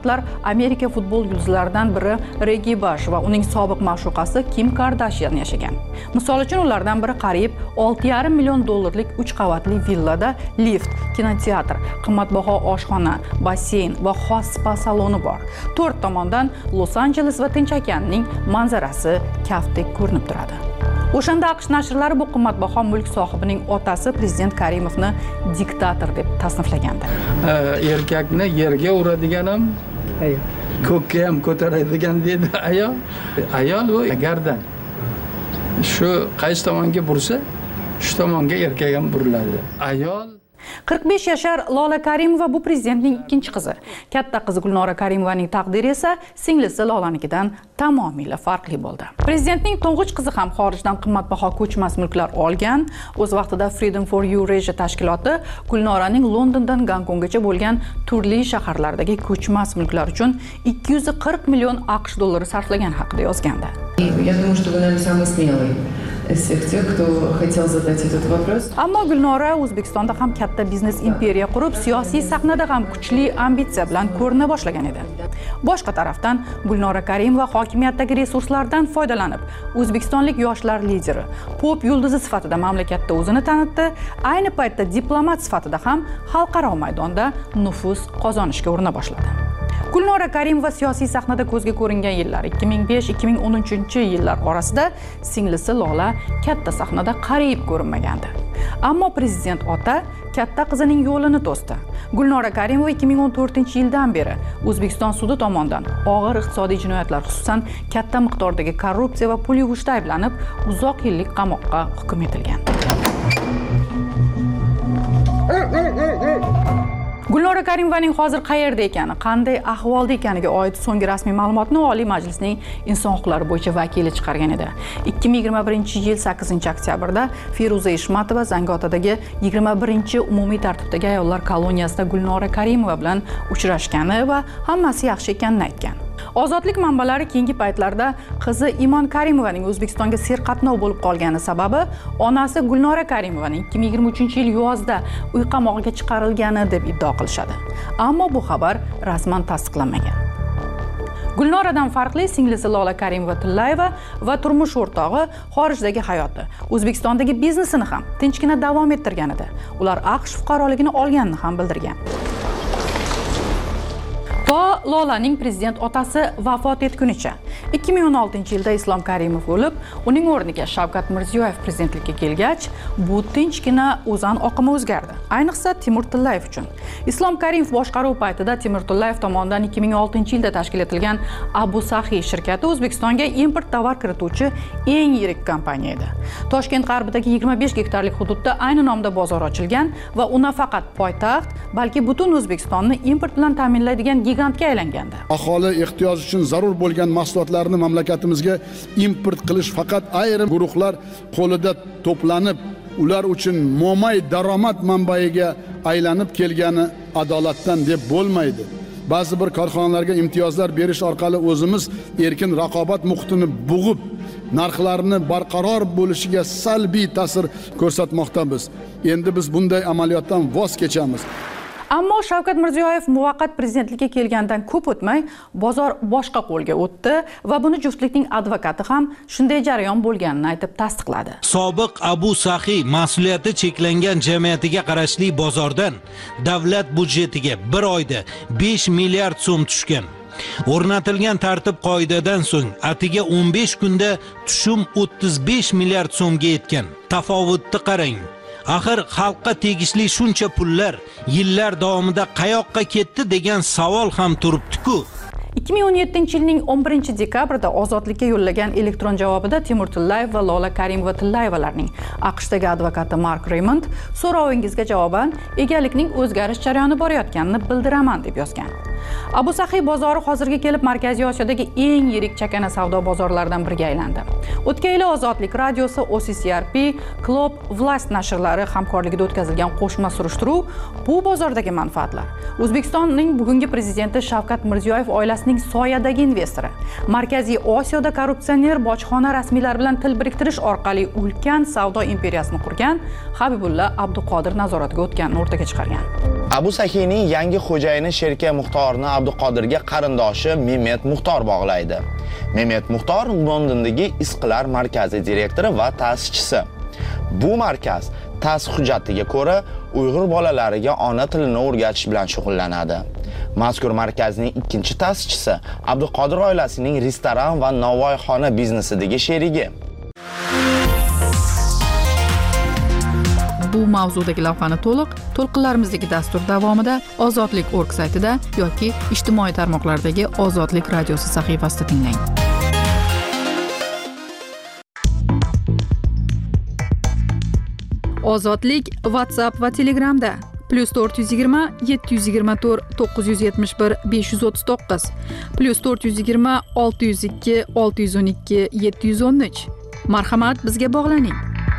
B: Amerika futbol yulduzlaridan biri Regi Bash va uning sobiq ma'shuqasi Kim Kardashian yashagan. Misol uchun ulardan biri qariyb olti yarim million dollarlik uch qavatli villada lift, kinoteatr, qimmatbaho oshxona, basseyn va xos spa saloni bor. To'rt tomondan Los-Anjeles va Tinch okeanining manzarasi kaftdek ko'rinib turadi. O'shanda AQSh nashrlari bu qimmatbaho mulk sohibining otasi prezident Karimovni diktator deb tasniflagandi.
I: Erkakni yerga uradigan ham, ko'kka ham ko'taradigan dedi ayol. Ayol bu gardan. Shu qaysi tomonga bursa, shu tomonga erkak ham buriladi. Ayol
B: qirq besh yashar Lola Karimova bu prezidentning ikkinchi qizi. Katta qizi Gulnora Karimovaning taqdiri esa singlisi Lolanikidan tamomila farqli bo'ldi. Prezidentning to'ng'ich qizi ham xorijdan qimmatbaho ko'chmas mulklar olgan. O'z vaqtida Freedom for Eurasia tashkiloti Gulnoraning Londondan Gonkonggacha bo'lgan turli shaharlardagi ko'chmas mulklar uchun ikki yuz qirq million AQSh dollari sarflagan haqida yozgandi.
J: Я думаю, что вы, наверное, самый смелый из всех тех, кто хотел задать этот вопрос.
B: Ammo Gulnora O'zbekistonda ham katta biznes imperiya qurib, siyosiy sahnada ham kuchli ambitsiya bilan ko'rina boshlagan edi. Boshqa tarafdan Gulnora Karimova hokimiyatdagi resurslardan foydalanib, o'zbekistonlik yoshlar lideri, pop yulduzi sifatida mamlakatda o'zini tanitdi, ayni paytda diplomat sifatida ham xalqaro maydonda nufuz qozonishga urina boshladi. Gulnora Karimova siyosiy sahnada ko'zga ko'ringan yillar ikki ming besh ikki ming o'n uchinchi yillar orasida singlisi Lola katta sahnada qariyb ko'rinmagandi. Ammo prezident ota katta qizining yo'lini to'sdi. Gulnora Karimova ikki ming o'n to'rtinchi yildan beri O'zbekiston sudi tomonidan og'ir iqtisodiy jinoyatlar, xususan katta miqdordagi korrupsiya va pul yuvishda ayblanib, uzoq yillik qamoqqa hukm etilgan. Gulnora Karimovaning hozir qayerda ekani, qanday ahvolda ekaniga oid so'nggi rasmiy ma'lumotni Oliy Majlisning Inson huquqlari bo'yicha vakili chiqargan edi. ikki ming yigirma birinchi yil sakkizinchi oktyabrda Feruza Eshmatova Zangiotadagi yigirma birinchi umumiy tartibdagi ayollar koloniyasida Gulnora Karimova bilan uchrashgani va hammasi yaxshi ekanini aytgan. Ozodlik manbalari keyingi paytlarda qizi Imon Karimovaning O'zbekistonga serqatnov bo'lib qolgani sababi onasi Gulnora Karimovaning ikki ming yigirma uchinchi yil yozda uy qamog'iga chiqarilgani deb iddao qilishadi. Ammo bu xabar rasman tasdiqlanmagan. Gulnoradan farqli singlisi Lola Karimova-Tillayeva va turmush o'rtog'i xorijdagi hayoti, O'zbekistondagi biznesini ham tinchgina davom ettirgan edi. Ular AQSh fuqaroligini olganini ham bildirgan. To Lolaning prezident otasi vafot etgunicha ikki ming o'n oltinchi yilda Islom Karimov o'lib, uning o'rniga Shavkat Mirziyoyev prezidentlikka kelgach, bu tinchgina o'zan oqimi o'zgardi. Ayniqsa Timur Tillayev uchun. Islom Karimov boshqaruv paytida Timur Tillayev tomonidan ikki ming oltinchi yilda tashkil etilgan Abu Sahi shirkati O'zbekistonga import tovar kirituvchi eng yirik kompaniya edi. Toshkent g'arbidagi yigirma besh gektarlik hududda ayni nomda bozor ochilgan va u nafaqat poytaxt, balki butun O'zbekistonni import bilan ta'minlaydigan gigantga aylangandi.
K: Aholi ehtiyoji uchun zarur bo'lgan mahsulotlarni mamlakatimizga import qilish faqat ayrim guruhlar qo'lida to'planib, ular uchun mo'may daromad manbaiga aylanib kelgani adolatdan deb bo'lmaydi. Ba'zi bir korxonalarga imtiyozlar berish orqali o'zimiz erkin raqobat muhitini bug'ib, narxlarni barqaror bo'lishiga salbiy ta'sir ko'rsatmoqdamiz. Endi biz bunday amaliyotdan voz kechamiz.
B: Ammo Shavkat Mirziyoyev muvaqqat prezidentlikka kelgandan ko'p o'tmay bozor boshqa qo'lga o'tdi va buni juftlikning advokati ham shunday jarayon bo'lganini aytib tasdiqladi.
L: Sobiq Abu Sahi mas'uliyati cheklangan jamiyatiga qarashli bozordan davlat budjetiga bir oyda besh milliard so'm tushgan. O'rnatilgan tartib qoidadan so'ng atiga o'n besh kunda tushum o'ttiz besh milliard so'mga yetgan. Tafovutni qarang. Axir xalqqa tegishli shuncha pullar yillar davomida qayoqqa ketdi degan savol ham turibdi-ku.
B: ikki ming o'n yettinchi yilning o'n birinchi dekabrida ozodlikka yo'llagan elektron javobida Timur Tillayev va Lola Karimova-Tillayevalarning AQShdagi advokati Mark Raymond so'rovingizga javoban egalikning o'zgarish jarayoni borayotganini bildiraman deb yozgan. Abu Sahi bozori hozirga kelib Markaziy Osiyodagi eng yirik chakana savdo bozorlaridan biriga aylandi. O'tgan yili Ozodlik radiosi, O C C R P, Club, Vlast nashrlari hamkorligida o'tkazilgan qo'shma surishtiruv bu bozordagi manfaatlar. O'zbekistonning bugungi prezidenti Shavkat Mirziyoyev oilasining soyadagi investori, Markaziy Osiyoda korrupsioner bojxona rasmiylari bilan til biriktirish orqali ulkan savdo imperiyasini qurgan Habibulla Abduqodir nazoratiga o'tganini o'rtaga chiqargan.
M: Abu Sakiyning yangi xo'jayini Sherka Muxtorni Abduqodirga qarindoshi Mehmet Muxtor bog'laydi. Mehmet Muxtor Londondagi Isqlar markazi direktori va ta'sischisi. Bu markaz ta'sis hujjatiga ko'ra Uyg'ur bolalariga ona tilini o'rgatish bilan shug'ullanadi. Mazkur markazning ikkinchi ta'sischisi Abduqodir oilasining restoran va novvoyxona biznesidagi sherigi.
B: Bu mavzudagi lavhani to'liq to'lqinlarimizdagi dastur davomida ozodlik точка org saytida yoki ijtimoiy tarmoqlardagi Ozodlik radiosi sahifasida tinglang. Ozodlik WhatsApp va Telegramda plus to'rt yuz yigirma yetti yuz yigirma to'rt to'qqiz yuz yetmish bir besh yuz o'ttiz to'qqiz plus to'rt yuz yigirma olti yuz ikki olti yuz o'n ikki yetti yuz o'n uch. Marhamat, bizga bog'laning.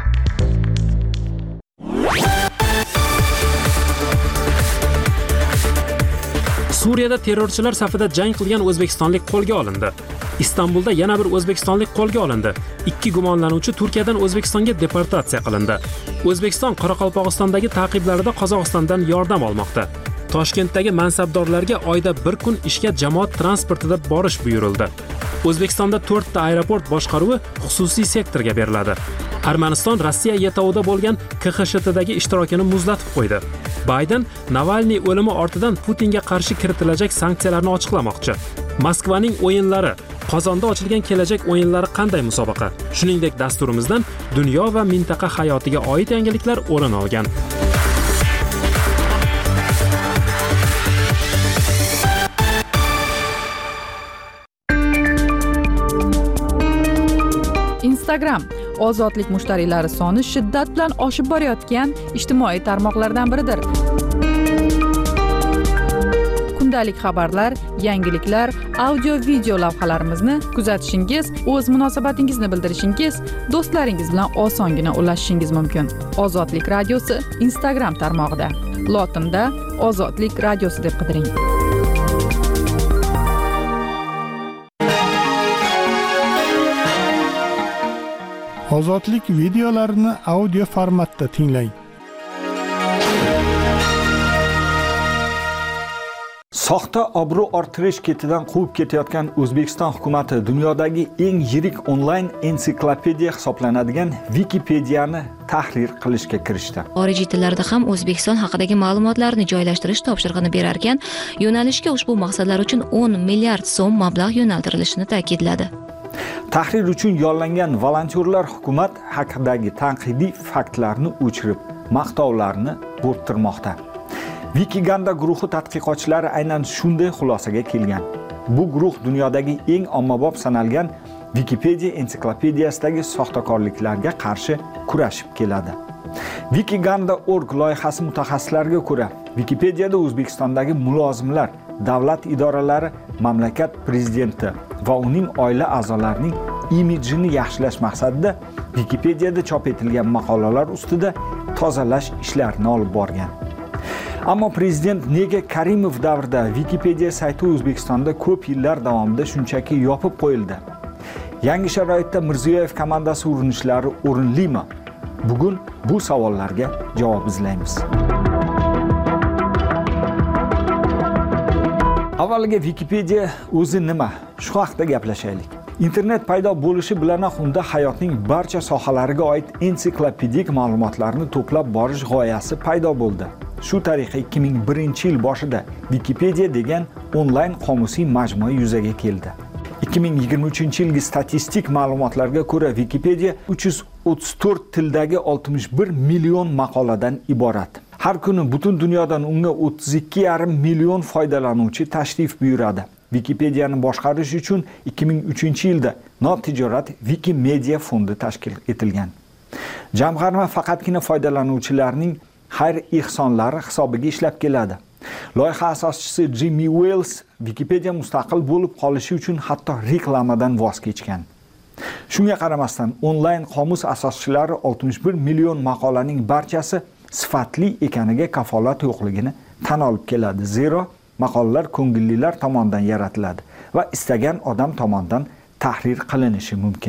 A: Suriyada terrorchilar safida jang qilgan o'zbekistonlik qo'lga olindi. Istanbulda yana bir o'zbekistonlik qo'lga olindi. Ikki gumonlanuvchi Turkiyadan O'zbekistonga deportatsiya qilindi. O'zbekiston Qoraqalpog'istondagi ta'qiblarida Qozog'istondan yordam olmoqda. Toshkentdagi mansabdorlarga oyda bir kun ishga jamoat transportida borish buyurildi. O'zbekistonda to'rtta aeroport boshqaruvi xususiy sektorga beriladi. Armaniston Rossiya yetovida bo'lgan K X S H dagi ishtirokini muzlatib qo'ydi. Bayden Navalniy o'limi ortidan Putinga qarshi kiritilajak sanksiyalarni ochiqlamoqchi. Moskvaning o'yinlari, Qozonda ochilgan kelajak o'yinlari qanday musobaqa? Shuningdek, dasturimizdan dunyo va mintaqa hayotiga oid yangiliklar o'rin olgan.
B: Instagram ozodlik mushtariylari soni shiddat bilan oshib borayotgan ijtimoiy tarmoqlardan biridir. Kundalik xabarlar, yangiliklar, audio video lavhalarimizni kuzatishingiz, o'z munosabatingizni bildirishingiz, do'stlaringiz bilan osongina ulashishingiz mumkin. Ozodlik radiosi Instagram tarmog'ida. Lotinda Ozodlik radiosi deb qidiring.
F: Ozodlik videolarini audio formatda tinglang.
N: Soxta obro' orttirish ketidan quvib ketayotgan O'zbekiston hukumatı dunyodagi eng yirik onlayn ensiklopediya hisoblanadigan Wikipediyani tahrir qilishga kirishdi.
O: Xorijiy tillarda ham O'zbekiston haqidagi ma'lumotlarni joylashtirish topshirig'ini berar ekan, yo'nalishga ushbu maqsadlar uchun o'n milliard so'm mablag' yo'naltirilishini ta'kidladi.
N: Tahrir uchun yollangan volontyorlar hukumat haqidagi tanqidiy faktlarni o'chirib, maqtovlarni bo'rttirmoqda. Wikiganda guruhi tadqiqotchilari aynan shunday xulosaga kelgan. Bu guruh dunyodagi eng ommabop sanalgan Wikipedia ensiklopediyasidagi soxtakorliklarga qarshi kurashib keladi. Wikiganda точка org loyihasi mutaxassislariga ko'ra, Wikipediyada O'zbekistondagi mulozimlar, davlat idoralari, mamlakat prezidenti va uning oila a'zolarining imijini yaxshilash maqsadida Wikipediyada chop etilgan maqolalar ustida tozalash ishlarini olib borgan. Ammo prezident nega Karimov davrida Wikipedia sayti O'zbekistonda ko'p yillar davomida shunchaki yopib qo'yildi? Yangi sharoitda Mirziyoyev komandasi urinishlari o'rinlimi? Bugun bu savollarga javob izlaymiz. Avvaliga Wikipedia o'zi nima? Shu haqida gaplashaylik. Internet paydo bo'lishi bilanoq unda hayotning barcha sohalariga oid ensiklopedik ma'lumotlarni to'plab borish g'oyasi paydo bo'ldi. Shu tariqa ikki ming birinchi yil boshida Wikipedia degan onlayn qomusiy majmua yuzaga keldi. ikki ming yigirma uchinchi yilgi statistik ma'lumotlarga ko'ra Wikipedia uch yuz o'ttiz to'rt tildagi oltmish bir million maqoladan iborat. Har kuni butun dunyodan unga o'ttiz ikki yarim million foydalanuvchi tashrif buyuradi. Wikipedia'ni boshqarish uchun ikki ming uchinchi yilda notijorat Wikimedia fondi tashkil etilgan. Jamg'arma faqatgina foydalanuvchilarning xayr-ehsonlari hisobiga ishlab keladi. Loyiha asoschisi Jimmy Wales Wikipedia mustaqil bo'lib qolishi uchun hatto reklamadan voz kechgan. Shunga qaramasdan onlayn qomus asoschilari oltmish bir million maqolaning barchasi sifatli ekaniga kafolat yo'qligini tan olib keladi. Zero maqolalar ko'ngillilar tomonidan yaratiladi va istagan odam tomonidan tahrir qilinishi mumkin.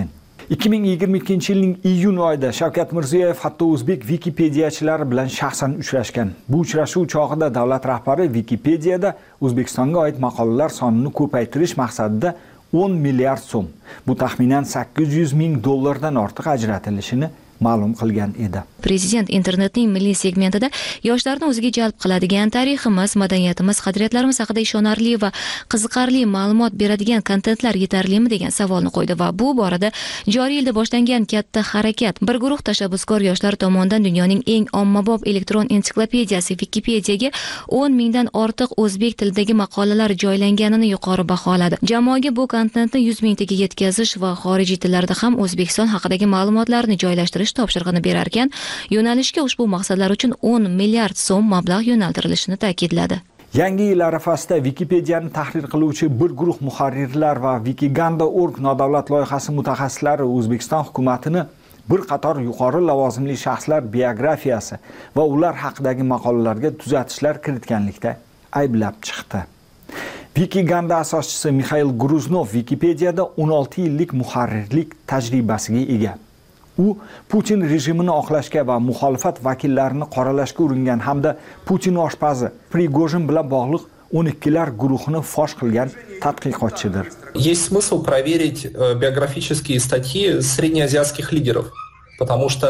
N: ikki ming yigirma ikkinchi yilning iyun oyida Shavkat Mirziyoyev hatto o'zbek Wikipediyachilari bilan shaxsan uchrashgan. Bu uchrashuv chog'ida davlat rahbari Wikipediyada O'zbekistonga oid maqolalar sonini ko'paytirish maqsadida o'n milliard so'm, bu taxminan sakkiz yuz ming dollardan ortiq ajratilishini ma'lum qilgan edi.
O: Prezident internetning milliy segmentida yoshlarni o'ziga jalb qiladigan tariximiz, madaniyatimiz, qadriyatlarimiz haqida ishonarli va qiziqarli ma'lumot beradigan kontentlar yetarlimi degan savolni qo'ydi va bu borada joriy yilda boshlangan katta harakat bir guruh tashabbuskor yoshlar tomonidan dunyoning eng ommabop elektron ensiklopediyasi Wikipediyaga o'n mingdan ortiq o'zbek tilidagi maqolalar joylanganini yuqori baholadi. Jamoaga bu kontentni yuz mingtaga yetkazish va xorijiy tillarda ham O'zbekiston haqidagi ma'lumotlarni joylashtirish topshirig'ini berar ekan, yo'nalishga ushbu maqsadlar uchun o'n milliard so'm mablag' yo'naltirilishini ta'kidladi.
N: Yangi yil arafasida Wikipediyani tahrir qiluvchi bir guruh muharrirlar va Wikiganda dot org nodavlat loyihasi mutaxassislari O'zbekiston hukumatini bir qator yuqori lavozimli shaxslar biografiyasi va ular haqidagi maqolalarga tuzatishlar kiritganlikda ayblab chiqdi. Wikiganda asoschisi Mikhail Gruznov Wikipediyada o'n olti yillik muharrirlik tajribasiga ega. U Putin rejimini oqlashga va muxolifat vakillarini qoralashga uringan hamda Putin oshpazi Prigojin bilan bog'liq o'n ikkilar guruhini fosh qilgan tadqiqotchidir.
P: Есть смысл проверить биографические статьи среднеазиатских лидеров, потому что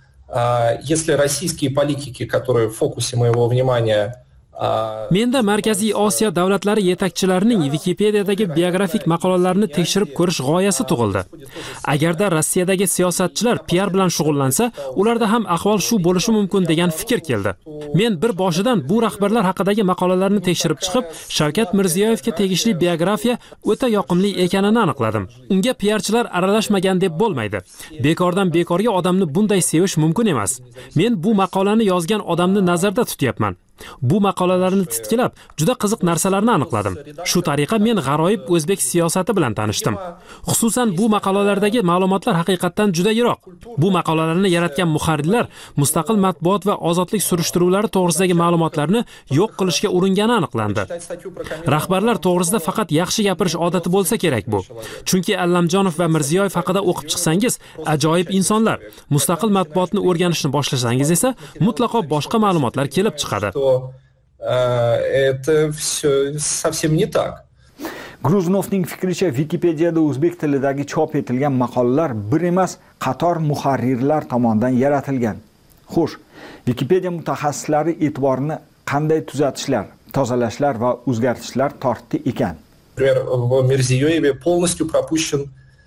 P: если российские политики, которые в фокусе моего внимания,
A: Menda Markaziy Osiyo davlatlari yetakchilarining Wikipediyadagi biografik maqolalarini tekshirib ko'rish g'oyasi tug'ildi. Agarda Rossiyadagi siyosatchilar P R bilan shug'ullansa, ularda ham ahvol shu bo'lishi mumkin degan fikr keldi. Men bir boshidan bu rahbarlar haqidagi maqolalarni tekshirib chiqib, Shavkat Mirziyoyevga tegishli biografiya o'ta yoqimli ekanini aniqladim. Unga P Rchilar aralashmagan deb bo'lmaydi. Bekordan bekorga odamni bunday sevish mumkin emas. Men bu maqolani yozgan odamni nazarda tutyapman. Bu maqolalarni titkilab, juda qiziq narsalarni aniqladim. Shu tariqa men g'aroyib o'zbek siyosati bilan tanishdim. Xususan bu maqolalardagi ma'lumotlar haqiqatdan juda yiroq. Bu maqolalarni yaratgan muharrirlar mustaqil matbuot va ozodlik surishtiruvlari to'g'risidagi ma'lumotlarni yo'q qilishga uringani aniqlandi. Rahbarlar to'g'risida faqat yaxshi gapirish odati bo'lsa kerak bu. Chunki Allamjonov va Mirziyoyev haqida o'qib chiqsangiz, ajoyib insonlar. Mustaqil matbuotni o'rganishni boshlasangiz esa mutlaqo boshqa ma'lumotlar kelib chiqadi.
P: Это все совсем не так.
N: Gruznovning fikricha Wikipediyada o'zbek tilidagi chop etilgan maqolalar bir emas, qator muharrirlar tomonidan yaratilgan. Xo'sh, Wikipediya mutaxassislari e'tiborini qanday tuzatishlar, tozalashlar va o'zgartishlar tortdi ekan?
P: Например, в Mirziyoyevе полностью пропущен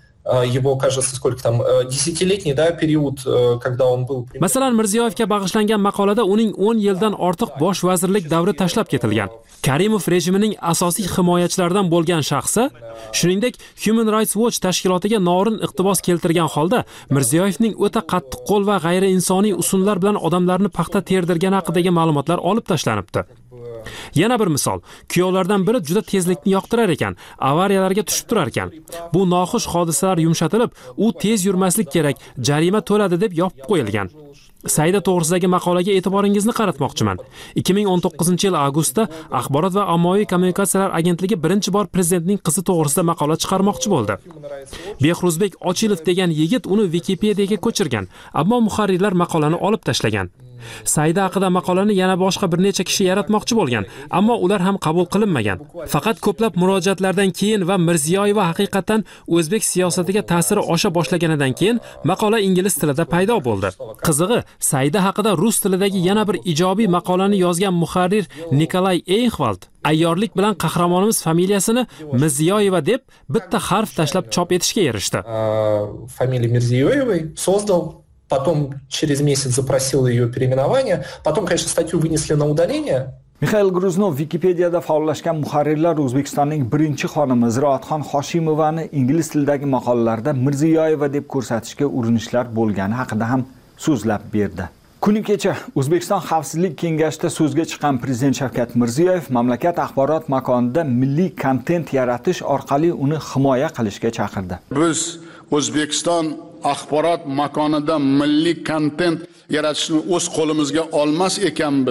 P: его, кажется, сколько там, десятилетний, да, период, когда он был...
A: Masalan, Mirziyoyevga bag'ishlangan maqolada uning o'n yildan ortiq bosh vazirlik davri tashlab ketilgan. Karimov rejimining asosiy himoyachilaridan bo'lgan shaxsi, shuningdek, Human Rights Watch tashkilotiga norin iqtibos keltirgan holda Mirziyoyevning o'ta qattiqqo'l va g'ayriinsoniy usullar bilan odamlarni paxta terdirgani haqidagi ma'lumotlar olib tashlanibdi. Yana bir misol, kuyovlardan biri juda tezlikni yoqtirar ekan, avariyalarga tushib turar ekan. Bu noxush hodisalar yumshatilib, u tez yurmaslik kerak, jarima to'ladi deb yopib qo'yilgan. Saida to'g'risidagi maqolaga e'tiboringizni qaratmoqchiman. ikki ming o'n to'qqizinchi yil avgustda Axborot va ommaviy kommunikatsiyalar agentligi birinchi bor prezidentning qizi to'g'risida maqola chiqarmoqchi bo'ldi. Behruzbek Ochilov degan yigit uni Wikipediyaga ko'chirgan, ammo muharrirlar maqolani olib tashlagan. Saida haqida maqolani yana boshqa bir necha kishi yaratmoqchi bo'lgan, ammo ular ham qabul qilinmagan. Faqat ko'plab murojaatlardan keyin va Mirziyoyeva haqiqatan o'zbek siyosatiga ta'siri osha boshlaganidan keyin maqola ingliz tilida paydo bo'ldi. Qizig'i, Saida haqida rus tilidagi yana bir ijobiy maqolani yozgan muharrir Nikolay Eyxvald ayyorlik bilan qahramonimiz familiyasini Mirziyoyeva deb bitta harf tashlab chop etishga erishdi.
P: Familiya Mirziyoyevой создал, потом через месяц запросил ее переименование, потом, конечно, статью вынесли на удаление.
N: Mikhail Gruznov Wikipediyada faollashgan muharrirlar O'zbekistonning birinchi xonimi Ziroatxon Hoshimovani ingliz tilidagi maqolalarda Mirziyoyeva deb ko'rsatishga urinishlar bo'lgani haqida ham so'zlab berdi. Kuni kecha O'zbekiston Xavfsizlik kengashida so'zga chiqqan Prezident Shavkat Mirziyoyev mamlakat axborot makonida milliy kontent yaratish orqali uni himoya qilishga chaqirdi.
K: Biz O'zbekiston axborot makonida milliy kontent yaratishni o'z qo'limizga olmas ekanmiz.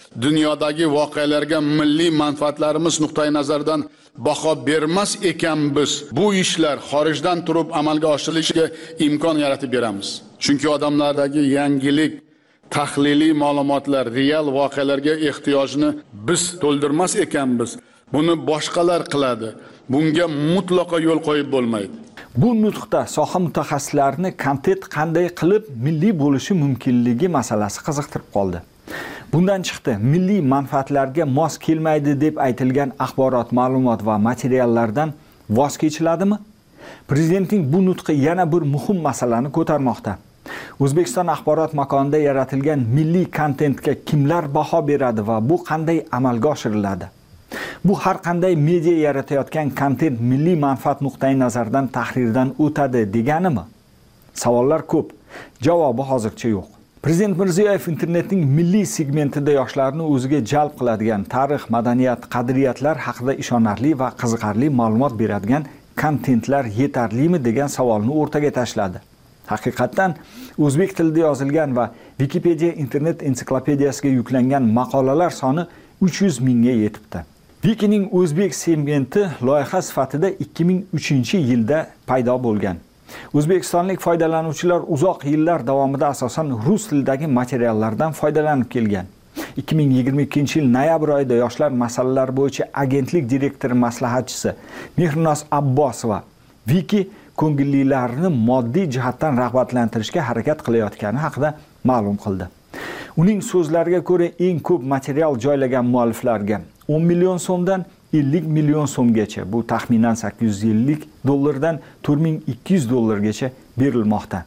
K: dunyodagi voqealarga milliy manfaatlarimiz nuqtai nazaridan baho bermas ekanmiz, bu ishlar xorijdan turib amalga oshirilishiga imkon yaratib beramiz. Chunki odamlardagi yangilik, tahliliy ma'lumotlar real voqealarga ehtiyojni biz to'ldirmas ekanmiz. Buni boshqalar qiladi. Bunga mutlaqo yo'l qo'yib bo'lmaydi.
N: Bu nutqda soha mutaxassislarini kontent qanday qilib milliy bo'lishi mumkinligi masalasi qiziqtirib qoldi. Bundan chiqdi, milliy manfaatlarga mos kelmaydi deb aytilgan axborot, ma'lumot va materiallardan voz kechiladimi? Prezidentning bu nutqi yana bir muhim masalani ko'tarmoqda. O'zbekiston axborot makonida yaratilgan milliy kontentga kimlar baho beradi va bu qanday amalga oshiriladi? Bu har qanday media yaratayotgan kontent milliy manfaat nuqtai nazaridan tahrirdan o'tadi deganimi? Savollar ko'p, javobi hozircha yo'q. Prezident Mirziyoyev internetning milliy segmentida yoshlarni o'ziga jalb qiladigan tarix, madaniyat, qadriyatlar haqida ishonarli va qiziqarli ma'lumot beradigan kontentlar yetarlimi degan savolni o'rtaga tashladi. Haqiqatan o'zbek tilida yozilgan va Wikipedia internet ensiklopediyasiga yuklangan maqolalar soni uch yuz mingga yetibdi. Wikining o'zbek segmenti loyiha sifatida ikki ming uchinchi yilda paydo bo'lgan. O'zbekistonlik foydalanuvchilar uzoq yillar davomida asosan rus tilidagi materiallardan foydalanib kelgan. ikki ming yigirma ikkinchi yil noyabr oyida yoshlar masalalari bo'yicha agentlik direktori maslahatchisi Mehrinoz Abbosova Wiki ko'ngillilarni moddiy jihatdan rag'batlantirishga harakat qilayotgani haqida ma'lum qildi. Uning so'zlariga ko'ra, eng ko'p material joylagan mualliflarga o'n million so'mdan ellik million so'mgacha, bu taxminan sakkiz yuz ellik dollardan to'rt ming ikki yuz dollargacha berilmoqda.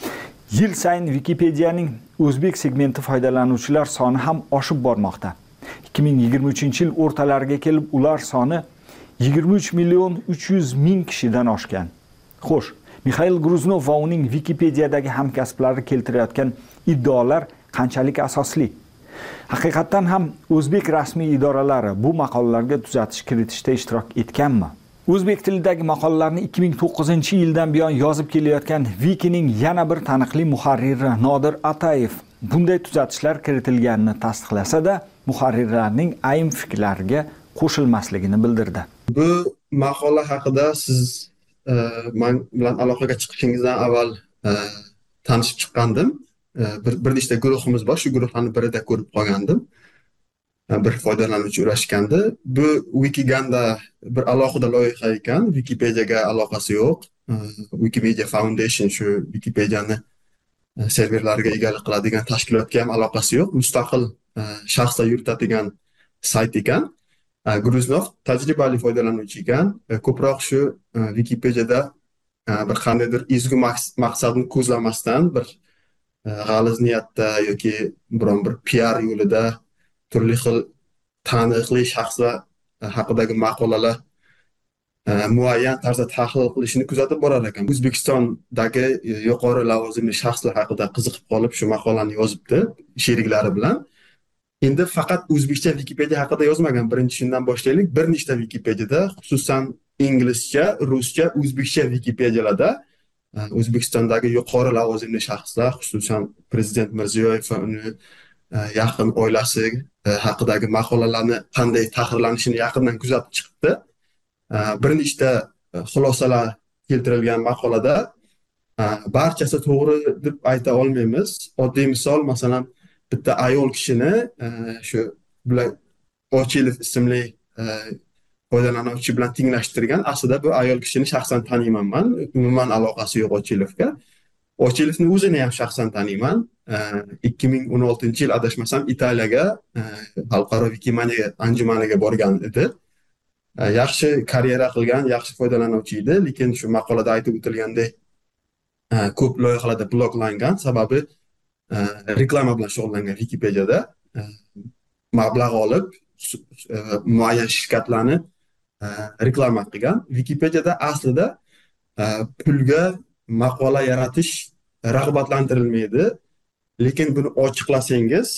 N: Yil sayin Wikipedianing o'zbek segmenti foydalanuvchilar soni ham oshib bormoqda. ikki ming yigirma uchinchi yil o'rtalariga kelib ular soni yigirma uch million uch yuz ming kishidan oshgan. Xo'sh, Mikhail Gruznov va uning Wikipediadagi hamkasblari keltirayotgan iddaolar qanchalik asosli? Haqiqatan ham o'zbek rasmiy idoralari bu maqolalarga tuzatish kiritishda ishtirok etganmi? O'zbek tilidagi maqolalarni ikki ming to'qqizinchi yildan buyon yozib kelayotgan Wikining yana bir taniqli muharriri Nodir Atayev bunday tuzatishlar kiritilganini tasdiqlasa-da, muharrirlarning ayrim fikrlariga qo'shilmasligini bildirdi.
Q: Bu maqola haqida siz men bilan aloqaga chiqishingizdan avval tanishib chiqqandim. Bir, bir nechta guruhimiz bor, shu guruhlarni birida ko'rib qolgandim. Bir foydalanuvchi urashgandi. Bu Wikiganda bir alohida loyiha ekan, Wikipediaga aloqasi yo'q. Wikimedia Foundation shu Wikipediani serverlariga egalik qiladigan tashkilotga ham aloqasi yo'q. Mustaqil shaxslar yuritadigan sayt ekan. Gruznov tajribali foydalanuvchi ekan. Ko'proq shu Wikipediada bir qandaydir ezgu maqsadni ko'zlamasdan bir g'aliz niyatda yoki biron bir P R yo'lida turli xil taniqli shaxslar haqidagi maqolalar muayyan tarzda tahlil qilishini kuzatib borar ekan. O'zbekistondagi yuqori lavozimli shaxslar haqida qiziqib qolib shu maqolani yozibdi sheriklari bilan. Endi faqat o'zbekcha Wikipedia haqida yozmagan. Birinchi shundan boshlaylik. Bir nechta Wikipediada, xususan inglizcha, ruscha, o'zbekcha Wikipedialarda O'zbekistondagi yuqori lavozimli shaxslar, xususan Prezident Mirziyoyev va uni yaqin oilasi haqidagi maqolalarni qanday tahrirlanishini yaqindan kuzatib chiqdi. Bir nechta xulosalar keltirilgan maqolada barchasi to'g'ri deb ayta olmaymiz. Oddiy misol, masalan, bitta ayol kishini shu bilan Ochilov ismli foydalanuvchi bilan tenglashtirgan. Aslida bu ayol kishini shaxsan taniyman men. Umuman aloqasi yo'q Ochilovga. Ochilovni o'zini ham shaxsan taniyman. ikki ming o'n oltinchi yil adashmasam Italiyaga xalqaro Wikimania anjumaniga borgan edi. Yaxshi karyera qilgan, yaxshi foydalanuvchi edi, lekin shu maqolada aytib o'tilgandek ko'p loyihalarda bloklangan, sababi reklama bilan shug'ullangan Wikipediada mablag' olib muayyan shirkatlarni reklama qilgan. Wikipediada aslida pulga maqola yaratish rag'batlantirilmaydi, lekin buni ochiqlasangiz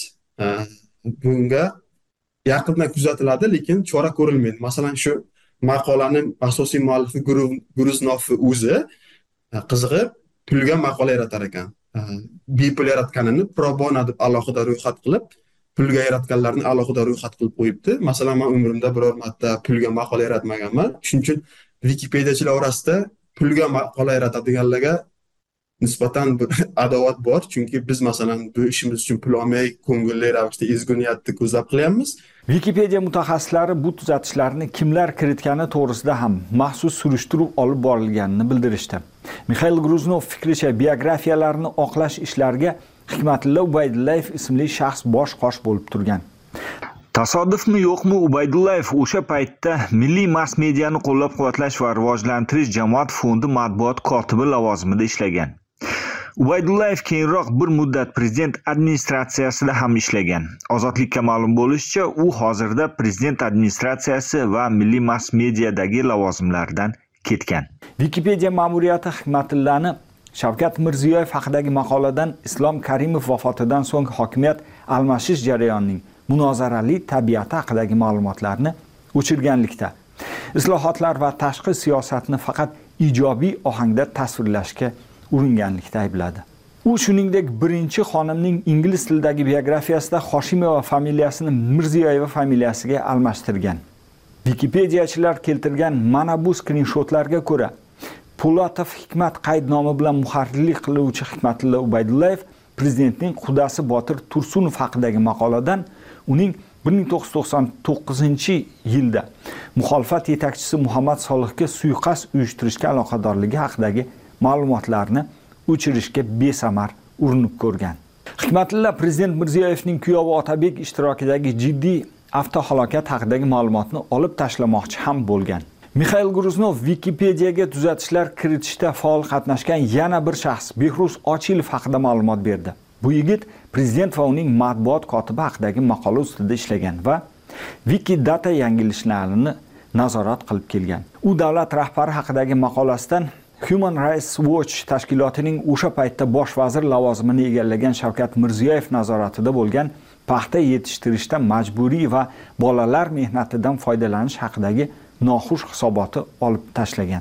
Q: bunga yaqindan kuzatiladi, lekin chora ko'rilmaydi. Masalan, shu maqolaning asosiy muallifi Gruznov o'zi qizig'ib pulga maqola yaratar ekan. Bepul yaratganini pro bono deb alohida ro'yxat qilib pulga yaratganlarni alohida ro'yxat qilib qo'yibdi. Masalan, men umrimda biror marta pulga maqola yaratmaganman. Shuning uchun Wikipediachilar orasida pulga maqola yaratadiganlarga nisbatan bir adovat bor, chunki biz masalan bu ishimiz uchun pul olmay ko'ngilli ravishda ezgu niyatni ko'zlab qilyapmiz.
N: Wikipedia mutaxassislari bu tuzatishlarni kimlar kiritgani to'g'risida ham maxsus surishtiruv olib borilganini bildirishdi. Mixail Gruznov fikricha, biografiyalarni oqlash ishlariga Hikmatilla Ubaydullayev ismli shaxs bosh qosh bo'lib turgan. Tasodifmi yo'qmi, Ubaydullayev o'sha paytda Milliy mass mediani qo'llab-quvvatlash va rivojlantirish jamoat fondi matbuot kotibi lavozimida ishlagan. Ubaydullayev keyinroq bir muddat prezident administratsiyasida ham ishlagan. Ozodlikka ma'lum bo'lishicha, u hozirda prezident administratsiyasi va milliy mass mediadagi lavozimlardan ketgan. Wikipedia ma'muriyati Hikmatillani Shavkat Mirziyoyev haqidagi maqoladan Islom Karimov vafotidan so'ng hokimiyat almashish jarayonining munozarali tabiati haqidagi ma'lumotlarni o'chirganlikda, islohotlar va tashqi siyosatni faqat ijobiy ohangda tasvirlashga uringanlikda aybladi. U shuningdek birinchi xonimning ingliz tilidagi biografiyasida Hoshimova familiyasini Mirziyoyeva familiyasiga almashtirgan. Wikipediachilar keltirgan mana bu skrinshotlarga ko'ra, Po'latov Hikmat qaydnomi bilan muharrirlik qiluvchi Hikmatilla Ubaydullayev prezidentning qudasi Botir Tursunov haqidagi maqoladan uning bir ming to'qqiz yuz to'qson to'qqizinchi yilda muxolifat yetakchisi Muhammad Solihga suiqasd uyushtirishga aloqadorligi haqidagi ma'lumotlarni o'chirishga besamar urinib ko'rgan. Hikmatilla prezident Mirziyoyevning kuyovi Otabek ishtirokidagi jiddiy avtohalokat haqidagi ma'lumotni olib tashlamoqchi ham bo'lgan. Mixail Gruznov Wikipediaga tuzatishlar kiritishda faol qatnashgan yana bir shaxs Behruz Ochilov haqida ma'lumot berdi. Bu yigit prezident va uning matbuot kotibi haqidagi maqola ustida ishlagan va Wikidata yangilishlarini nazorat qilib kelgan. U davlat rahbari haqidagi maqolasidan Human Rights Watch tashkilotining o'sha paytda bosh vazir lavozimini egallagan Shavkat Mirziyoyev nazoratida bo'lgan paxta yetishtirishda majburiy va bolalar mehnatidan foydalanish haqidagi noxush hisoboti olib tashlagan.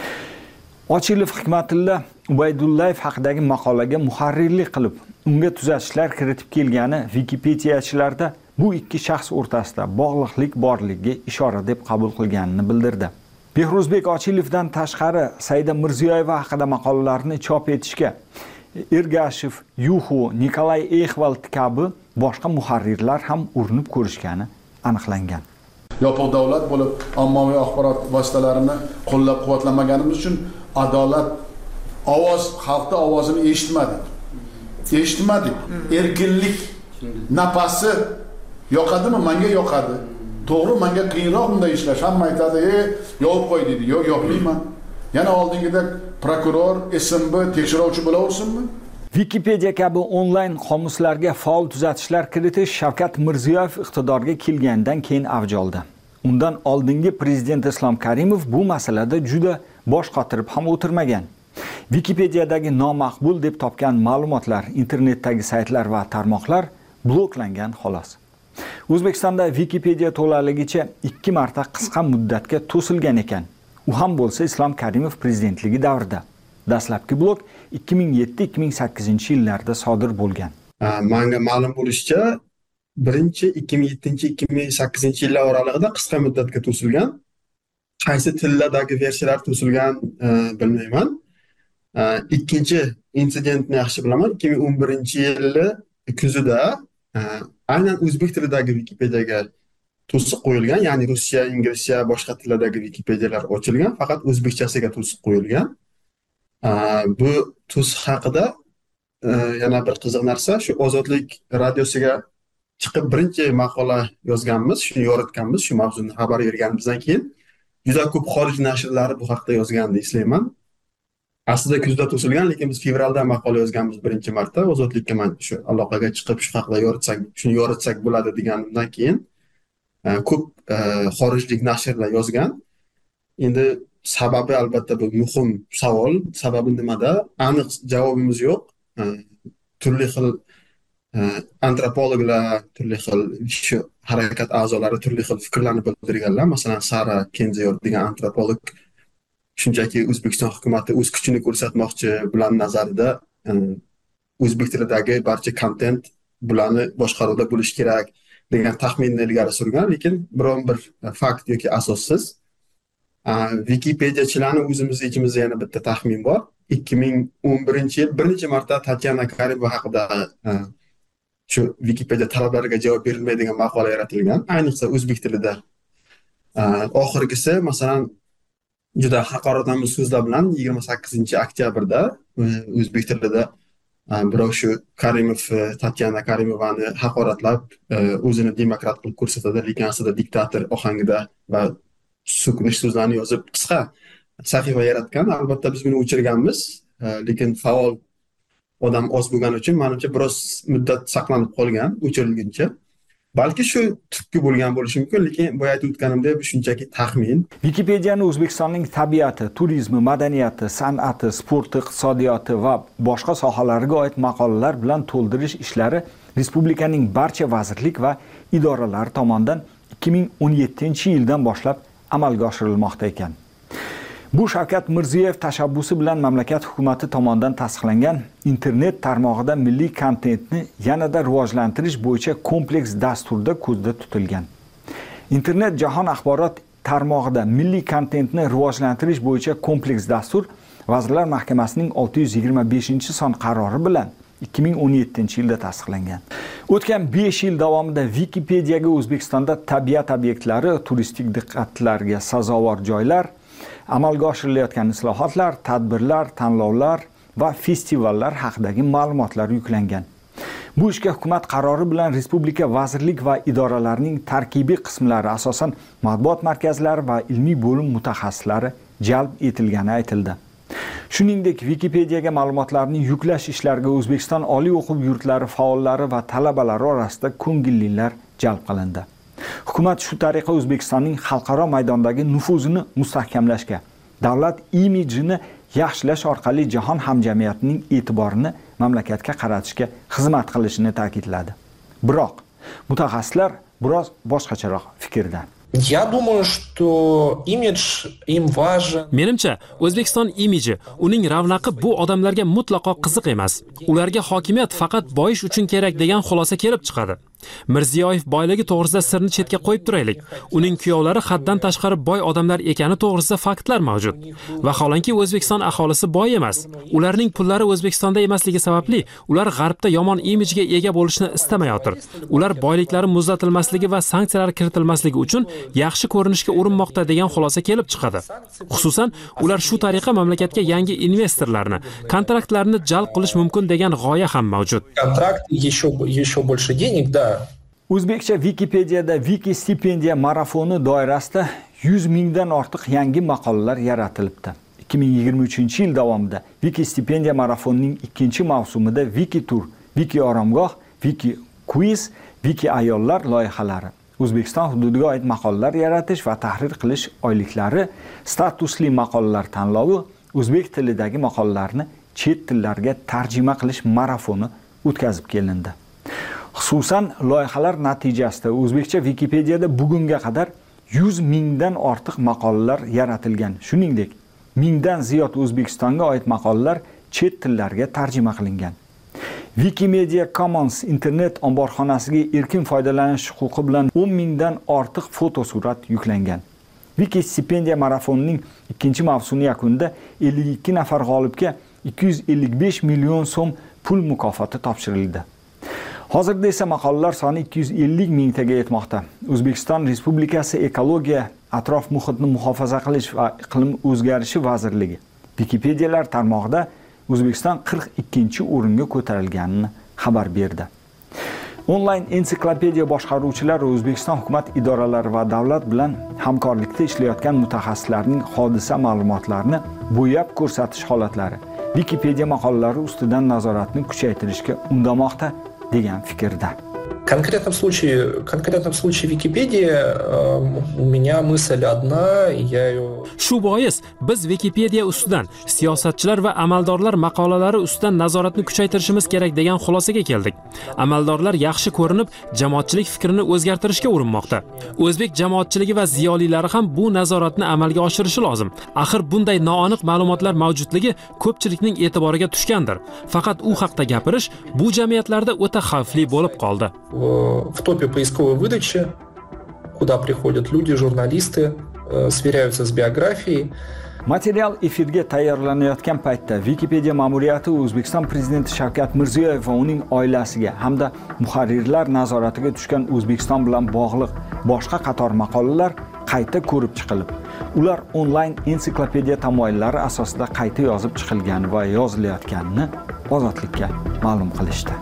N: Ochilov Hikmatilla Ubaydullayev haqidagi maqolaga muharrirlik qilib, unga tuzatishlar kiritib kelgani Wikipediachilarda bu ikki shaxs o'rtasida bog'liqlik borligiga ishora deb qabul qilganini bildirdi. Behruzbek Ochilovdan tashqari Saida Mirziyoyeva haqida maqolalarni chop etishga Ergashev, Yuxu, Nikolay Exvald kabi boshqa muharrirlar ham urinib ko'rishgani aniqlangan.
K: Yopiq davlat bo'lib, ommaviy axborot vositalarini qo'llab-quvvatlaganimiz uchun adolat ovoz, xalqning ovozini eshitmadik. Eshitmadik. Erkinlik nafasi yoqadimi? Menga yoqadi. To'g'ri, menga qiyinroq bunday ishlash. Hamma aytadi, "Ey, yopib qo'y" deydi. Yo'q, yopmayman. Yana oldingidek prokuror, S M B tekshiruvchi bo'laversinmi?
N: Wikipedia kabi onlayn qomuslarga faol tuzatishlar kiritish Shavkat Mirziyoyev iqtidorga kelgandan keyin avj oldi. Undan oldingi prezident Islom Karimov bu masalada juda bosh qotirib ham o'tirmagan. Wikipediadagi nomaqbul deb topgan ma'lumotlar, internetdagi saytlar va tarmoqlar bloklangan xolos. O'zbekistonda Wikipedia to'laligicha ikki marta qisqa muddatga to'silgan ekan. U ham bo'lsa Islom Karimov prezidentligi davrida. Dastlabki blok ikki ming yetti ikki ming sakkizinchi yillarda sodir bo'lgan.
Q: Menga ma'lum bo'lishicha, birinchi ikki ming yettinchi ikki ming sakkizinchi yillar oralig'ida qisqa muddatga to'silgan. Qaysi tillardagi versiyalar to'silgan bilmayman. Ikkinchi insidentni yaxshi bilaman. ikki ming o'n birinchi yili kuzida aynan o'zbek tilidagi Wikipediaga to'siq qo'yilgan, ya'ni ruscha, inglizcha, boshqa tillardagi Wikipedialar ochilgan, faqat o'zbekchasiga to'siq qo'yilgan. Bu to'siq haqida yana bir qiziq narsa, shu Ozodlik radiosiga chiqib birinchi maqola yozganmiz, shuni yoritganmiz, shu mavzuni xabar berganimizdan keyin juda ko'p xorij nashrlari bu haqda yozganini eslayman. Aslida kuzda to'silgan, lekin biz fevralda maqola yozganmiz birinchi marta. Ozodlikka men shu aloqaga chiqib shu haqda yoritsak, shuni yoritsak bo'ladi deganimdan keyin ko'p xorijlik nashrlar yozgan. Endi sababi albatta bu muhim savol. Sababi nimada? Aniq javobimiz yo'q. Turli xil antropologlar, turli xil shu harakat a'zolari turli xil fikrlarni bildirganlar. Masalan, Sara Kenziyor degan antropolog shunchaki O'zbekiston hukumatı o'z kuchini ko'rsatmoqchi bilan nazarida o'zbek tilidagi barcha kontent bularni boshqaruvda bo'lishi kerak degan taxminni ilgari surgan, lekin biron bir fakt yoki asossiz. Wikipediachilarning o'zimizga ichimizda yana bitta taxmin bor. ikki ming o'n birinchi yil bir necha marta Tatyana Karimova haqida shu Wikipedia talablariga javob berilmaydigan maqola yaratilgan, ayniqsa o'zbek tilida. Oxirgisi masalan juda haqoratomuz so'zlar bilan yigirma sakkizinchi oktyabrda o'zbek tilida birov shu Karimov, Tatyana Karimovani haqoratlab, o'zini demokrat qilib ko'rsatadi, lekin aslida diktator ohangida va so'kinish so'zlarni yozib qisqa sahifa yaratgan. Albatta biz buni o'chirganmiz, lekin faol odam oz bo'lgani uchun menimcha biroz muddat saqlanib qolgan o'chirilguncha. Balki shu tubki bo'lgan bo'lishi mumkin, lekin boya aytib o'tganimdek bu shunchaki taxmin.
N: Wikipediani O'zbekistonning tabiati, turizmi, madaniyati, san'ati, sporti, iqtisodiyoti va boshqa sohalarga oid maqolalar bilan to'ldirish ishlari respublikaning barcha vazirlik va idoralari tomonidan ikki ming o'n yettinchi yildan boshlab amalga oshirilmoqda ekan. Bu Shavkat Mirziyoyev tashabbusi bilan mamlakat hukumati tomonidan tasdiqlangan internet tarmog'ida milliy kontentni yanada rivojlantirish bo'yicha kompleks dasturda ko'zda tutilgan. Internet jahon axborot tarmog'ida milliy kontentni rivojlantirish bo'yicha kompleks dastur Vazirlar Mahkamasining olti yuz yigirma beshinchi son qarori bilan ikki ming o'n yettinchi yilda tasdiqlangan. O'tgan besh yil davomida Wikipediaga O'zbekistonda tabiat obyektlari, turistik diqqatlarga sazovor joylar, amalga oshirilayotgan islohotlar, tadbirlar, tanlovlar va festivallar haqidagi ma'lumotlar yuklangan. Bu ishga hukumat qarori bilan respublika vazirlik va idoralarining tarkibiy qismlari, asosan matbuot markazlari va ilmiy bo'lim mutaxassislari jalb etilgani aytildi. Shuningdek, Wikipediaga ma'lumotlarni yuklash ishlariga O'zbekiston oliy o'quv yurtlari faollari va talabalari orasida ko'ngillilar jalb qilindi. Hukumat shu tariqa O'zbekistonning xalqaro maydondagi nufuzini mustahkamlashga, davlat imijini yaxshilash orqali jahon hamjamiyatining e'tiborini mamlakatga qaratishga xizmat qilishini ta'kidladi. Biroq mutaxassislar biroz boshqacharoq fikrda.
P: Я думаю, что имидж им важен.
A: Menimcha, O'zbekiston imiji, uning ravnaqi bu odamlarga mutlaqo qiziq emas. Ularga hokimiyat faqat boyish uchun kerak degan xulosa kelib chiqadi. Mirziyoyev boyligi to'g'risida sirni chetga qo'yib turaylik. Uning kuyovlari haddan tashqari boy odamlar ekani to'g'risida faktlar mavjud. Vaholanki O'zbekiston aholisi boy emas. Ularning pullari O'zbekistonda emasligi sababli ular g'arbda yomon imijga ega bo'lishni istamayotir. Ular boyliklari muzlatilmasligi va sanksiyalar kiritilmasligi uchun yaxshi ko'rinishga urinmoqda degan xulosa kelib chiqadi. Xususan, ular shu tariqa mamlakatga yangi investorlarni, kontraktlarni jalb qilish mumkin degan g'oya ham mavjud.
P: Kontrakt еще еще больше денег, да.
N: O'zbekcha Wikipediada Wiki stipendiya marafoni doirasida yuz mingdan ortiq yangi maqolalar yaratilibdi. ikki ming yigirma uchinchi yil davomida Wiki stipendiya marafonining ikkinchi mavsumida Wiki tur, Wiki oromgoh, Wiki quiz, Wiki ayollar loyihalari, O'zbekiston hududiga oid maqolalar yaratish va tahrir qilish oyliklari, statusli maqolalar tanlovi, o'zbek tilidagi maqolalarni chet tillarga tarjima qilish marafoni o'tkazib kelindi. Xususan, loyihalar natijasida o'zbekcha Wikipediada bugunga qadar yuz mingdan ortiq maqolalar yaratilgan. Shuningdek, mingdan ziyod O'zbekistonga oid maqolalar chet tillarga tarjima qilingan. Wikimedia Commons internet omborxonasiga erkin foydalanish huquqi bilan o'n mingdan ortiq fotosurat yuklangan. Wiki stipendiya marafonining ikkinchi mavsumi yakunida ellik ikki nafar g'olibga ikki yuz ellik besh million so'm pul mukofoti topshirildi. Hozirda esa maqolalar soni ikki yuz ellik mingtaga yetmoqda. O'zbekiston Respublikasi Ekologiya, atrof muhitni muhofaza qilish va iqlim o'zgarishi vazirligi Wikipedialar tarmog'ida O'zbekiston qirq ikkinchi o'ringa ko'tarilganini xabar berdi. Onlayn ensiklopediya boshqaruvchilari O'zbekiston hukumat idoralari va davlat bilan hamkorlikda ishlayotgan mutaxassislarning hodisa ma'lumotlarini bo'yab ko'rsatish holatlari Wikipedia maqolalari ustidan nazoratni kuchaytirishga undamoqda degan fikrda.
P: конкретном случае, конкретном случае Википедии у меня мысль одна, я ее...
A: Shu bois biz Wikipedia ustidan siyosatchilar va amaldorlar maqolalari ustidan nazoratni kuchaytirishimiz kerak degan xulosaga keldik. Amaldorlar yaxshi ko'rinib, jamoatchilik fikrini o'zgartirishga urinmoqda. O'zbek jamoatchiligi va ziyolilari ham bu nazoratni amalga oshirishi lozim. Axir bunday noaniq ma'lumotlar mavjudligi ko'pchilikning e'tiboriga tushgandir. Faqat u haqda gapirish bu jamiyatlarda o'ta xavfli bo'lib qoldi.
P: В топе поисковой выдачи, куда приходят люди, журналисты, сверяются с биографией.
N: Material efirga tayyorlanayotgan paytda Wikipedia ma'muriyati O'zbekiston prezidenti Shavkat Mirziyoyev va uning oilasiga hamda muharrirlar nazoratiga tushgan O'zbekiston bilan bog'liq boshqa qator maqolalar qayta ko'rib chiqilib, ular onlayn ensiklopediya tamoyillari asosida qayta yozib chiqilgan va yozilayotganini Ozodlikka ma'lum qilishdi.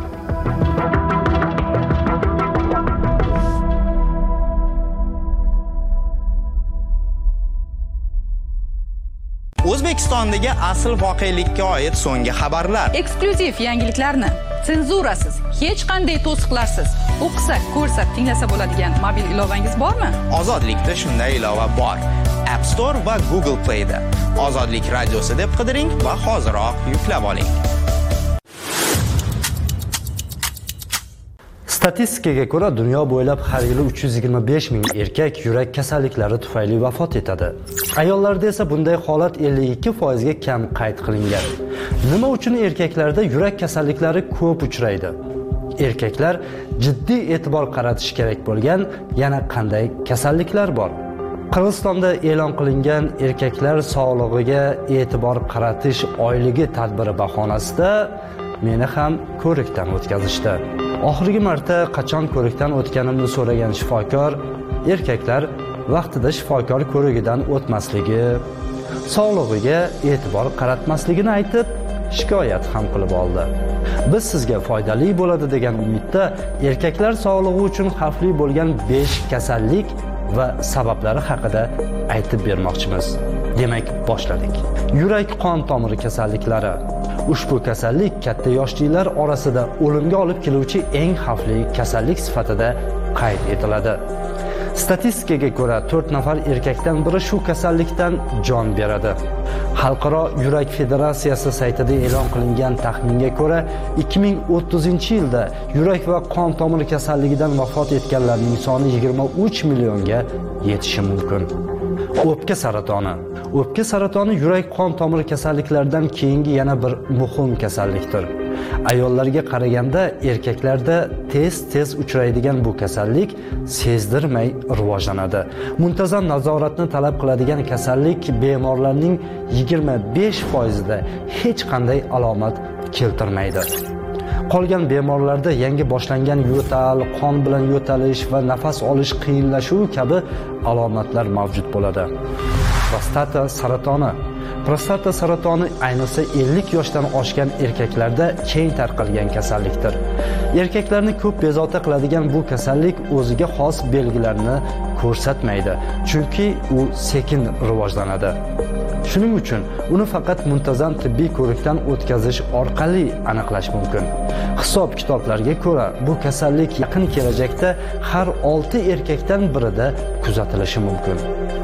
M: O'zbekistondagi asl voqelikka oid so'nggi xabarlar.
B: Eksklyuziv yangiliklarni senzurasiz, hech qanday to'siqlarsiz o'qisak, ko'rsak, tinglasa bo'ladigan mobil ilovangiz bormi?
M: Ozodlikda shunday ilova bor. App Store va Google Play da. Ozodlik radiosi deb qidiring va hoziroq yuklab oling.
R: Statistikaga ko'ra dunyo bo'ylab har yili uch yuz yigirma besh ming erkak yurak kasalliklari tufayli vafot etadi. Ayollarda esa bunday holat ellik ikki foiz ga kam qayd qilingan. Nima uchun erkaklarda yurak kasalliklari ko'p uchraydi? Erkaklar jiddiy e'tibor qaratish kerak bo'lgan yana qanday kasalliklar bor? Qirg'izistonda e'lon qilingan erkaklar sog'lig'iga e'tibor qaratish oyligi tadbiri bahonasida meni ham ko'rikdan o'tkazishdi. Oxirgi marta qachon ko'rikdan o'tganimni so'ragan shifokor erkaklar vaqtida shifokor ko'rigidan o'tmasligi, sog'lig'iga e'tibor qaratmasligini aytib, shikoyat ham qilib oldi. Biz sizga foydali bo'ladi degan umidda erkaklar sog'lig'i uchun xavfli bo'lgan besh kasallik va sabablari haqida aytib bermoqchimiz. Demak, boshladik. Yurak qon tomiri kasalliklari. Ushbu kasallik katta yoshlilar orasida o'limga olib keluvchi eng xavfli kasallik sifatida qayd etiladi. Statistikaga ko'ra to'rt nafar erkakdan biri shu kasallikdan jon beradi. Xalqaro yurak federatsiyasi saytida e'lon qilingan taxminga ko'ra ikki ming o'ttizinchi yilda yurak va qon tomiri kasalligidan vafot etganlarning soni yigirma uch millionga yetishi mumkin. O'pka saratoni. O'pka saratoni yurak qon tomiri kasalliklaridan keyingi yana bir muhim kasallikdir. Ayollarga qaraganda erkaklarda tez-tez uchraydigan bu kasallik sezdirmay rivojlanadi. Muntazam nazoratni talab qiladigan kasallik bemorlarning yigirma besh foiz da hech qanday alomat keltirmaydi. Qolgan bemorlarda yangi boshlangan yo'tal, qon bilan yo'talish va nafas olish qiyinlashuvi kabi alomatlar mavjud bo'ladi. Prostata saratoni. Prostata saratoni ayniqsa ellik yoshdan oshgan erkaklarda keng tarqalgan kasallikdir. Erkaklarni ko'p bezovta qiladigan bu kasallik o'ziga xos belgilarni ko'rsatmaydi, chunki u sekin rivojlanadi. Shuning uchun uni faqat muntazam tibbiy ko'rikdan o'tkazish orqali aniqlash mumkin. Hisob-kitoblarga ko'ra, bu kasallik yaqin kelajakda har olti erkakdan birida kuzatilishi mumkin.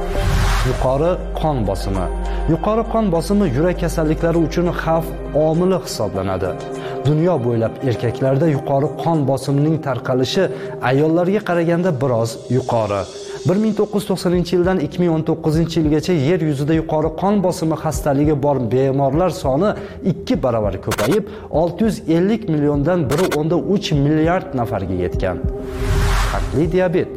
R: Yuqori qon bosimi. Yuqori qon bosimi yurak kasalliklari uchun xavf omili hisoblanadi. Dunyo bo'ylab erkaklarda yuqori qon bosimining tarqalishi ayollarga qaraganda biroz yuqori. bir ming to'qqiz yuz to'qsoninchi yildan ikki ming o'n to'qqizinchi yilgacha yer yuzida yuqori qon bosimi xastaligi bor bemorlar soni ikki barobar ko'payib, olti yuz ellik milliondan bir o'nda uch milliard nafarga yetgan. Qandli diabet.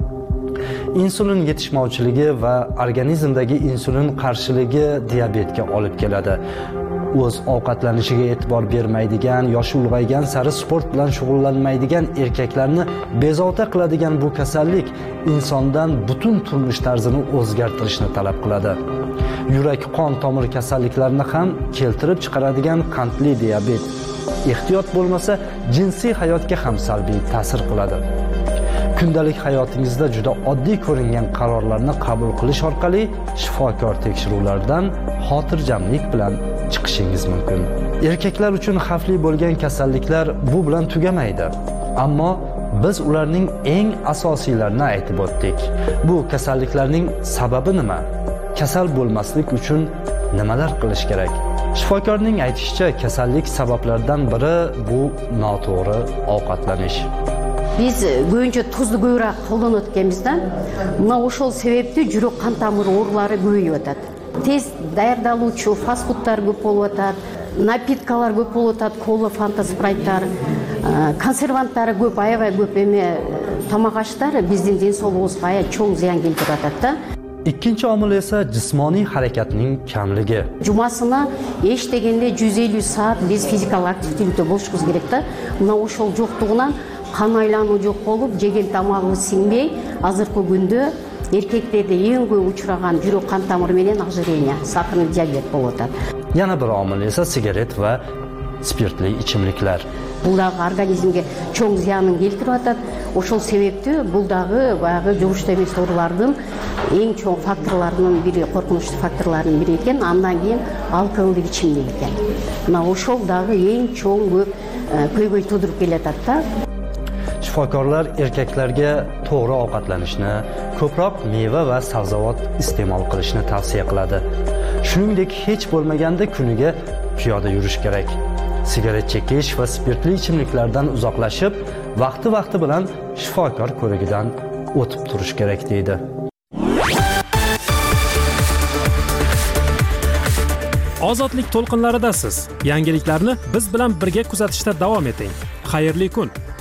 R: Insulin yetishmovchiligi va organizmdagi insulin qarshiligi diabetga olib keladi. O'z ovqatlanishiga e'tibor bermaydigan, yoshi ulg'aygan sari sport bilan shug'ullanmaydigan erkaklarni bezovta qiladigan bu kasallik insondan butun turmush tarzini o'zgartirishni talab qiladi. Yurak qon tomir kasalliklarini ham keltirib chiqaradigan qandli diabet ehtiyot bo'lmasa jinsiy hayotga ham salbiy ta'sir qiladi. Kundalik hayotingizda juda oddiy ko'ringan qarorlarni qabul qilish orqali shifokor tekshiruvlardan xotirjamlik bilan chiqishingiz mumkin. Erkaklar uchun xavfli bo'lgan kasalliklar bu bilan tugamaydi. Ammo biz ularning eng asosiylarini aytib o'tdik. Bu kasalliklarning sababi nima? Kasal bo'lmaslik uchun nimalar qilish kerak? Shifokorning aytishicha, kasallik sabablaridan biri bu noto'g'ri ovqatlanish.
S: Biz ko'pincha tuzli ko'proq qo'llanib o'tganmizda, mana o'shol sababli yurak qon tomir o'g'rilari ko'payib o'tadi. Tez tayyorlanuvchi fast foodlar ko'p bo'lib o'tadi, napitkalar ko'p bo'lib o'tadi, kola, fanta, spraytlar, konservantlari ko'p, ayvay ko'p eme tomoq ashlari bizning densolog'imizga cho'ng ziyon keltiradi.
R: Ikkinchi omil esa jismoniy harakatning kamligi.
S: Jumasini hech deganda yuz ellik soat biz fizikal aktivlikda bo'lishimiz kerakda. Mana o'shol yo'qligidan qon aylanuvi yo'q bo'lib, yegan tomog'i singmay, hozirgi kunda erkaklarda eng ko'p uchragan yurak qon tomiri bilan ojireniya, sakrni diabet bo'lib o'tadi.
R: Yana bir omil esa sigaret va spirtli ichimliklar.
S: Buldagi organizmga cho'ng ziyonin keltirib o'tadi. O'shol sababli buldagi баягы жугуштуу эмес оорулардын эң чоң факторларынын бири, коркунучтуу факторлордун бири экен. Андан кийин алкоголдук ичимдик экен. Мына ошол дагы эң чоң көп көйгөй тудуруп келатат да.
R: Shifokorlar erkaklarga to'g'ri ovqatlanishni, ko'proq meva va sabzavot iste'mol qilishni tavsiya qiladi. Shuningdek, hech bo'lmaganda kuniga piyoda yurish kerak. Sigaret chekish va spirtli ichimliklardan uzoqlashib, vaqti-vaqti bilan shifokor ko'rigidan o'tib turish kerak deydi.
A: Ozodlik to'lqinlaridasiz. Yangiliklarni biz bilan birga kuzatishda davom eting. Xayrli kun.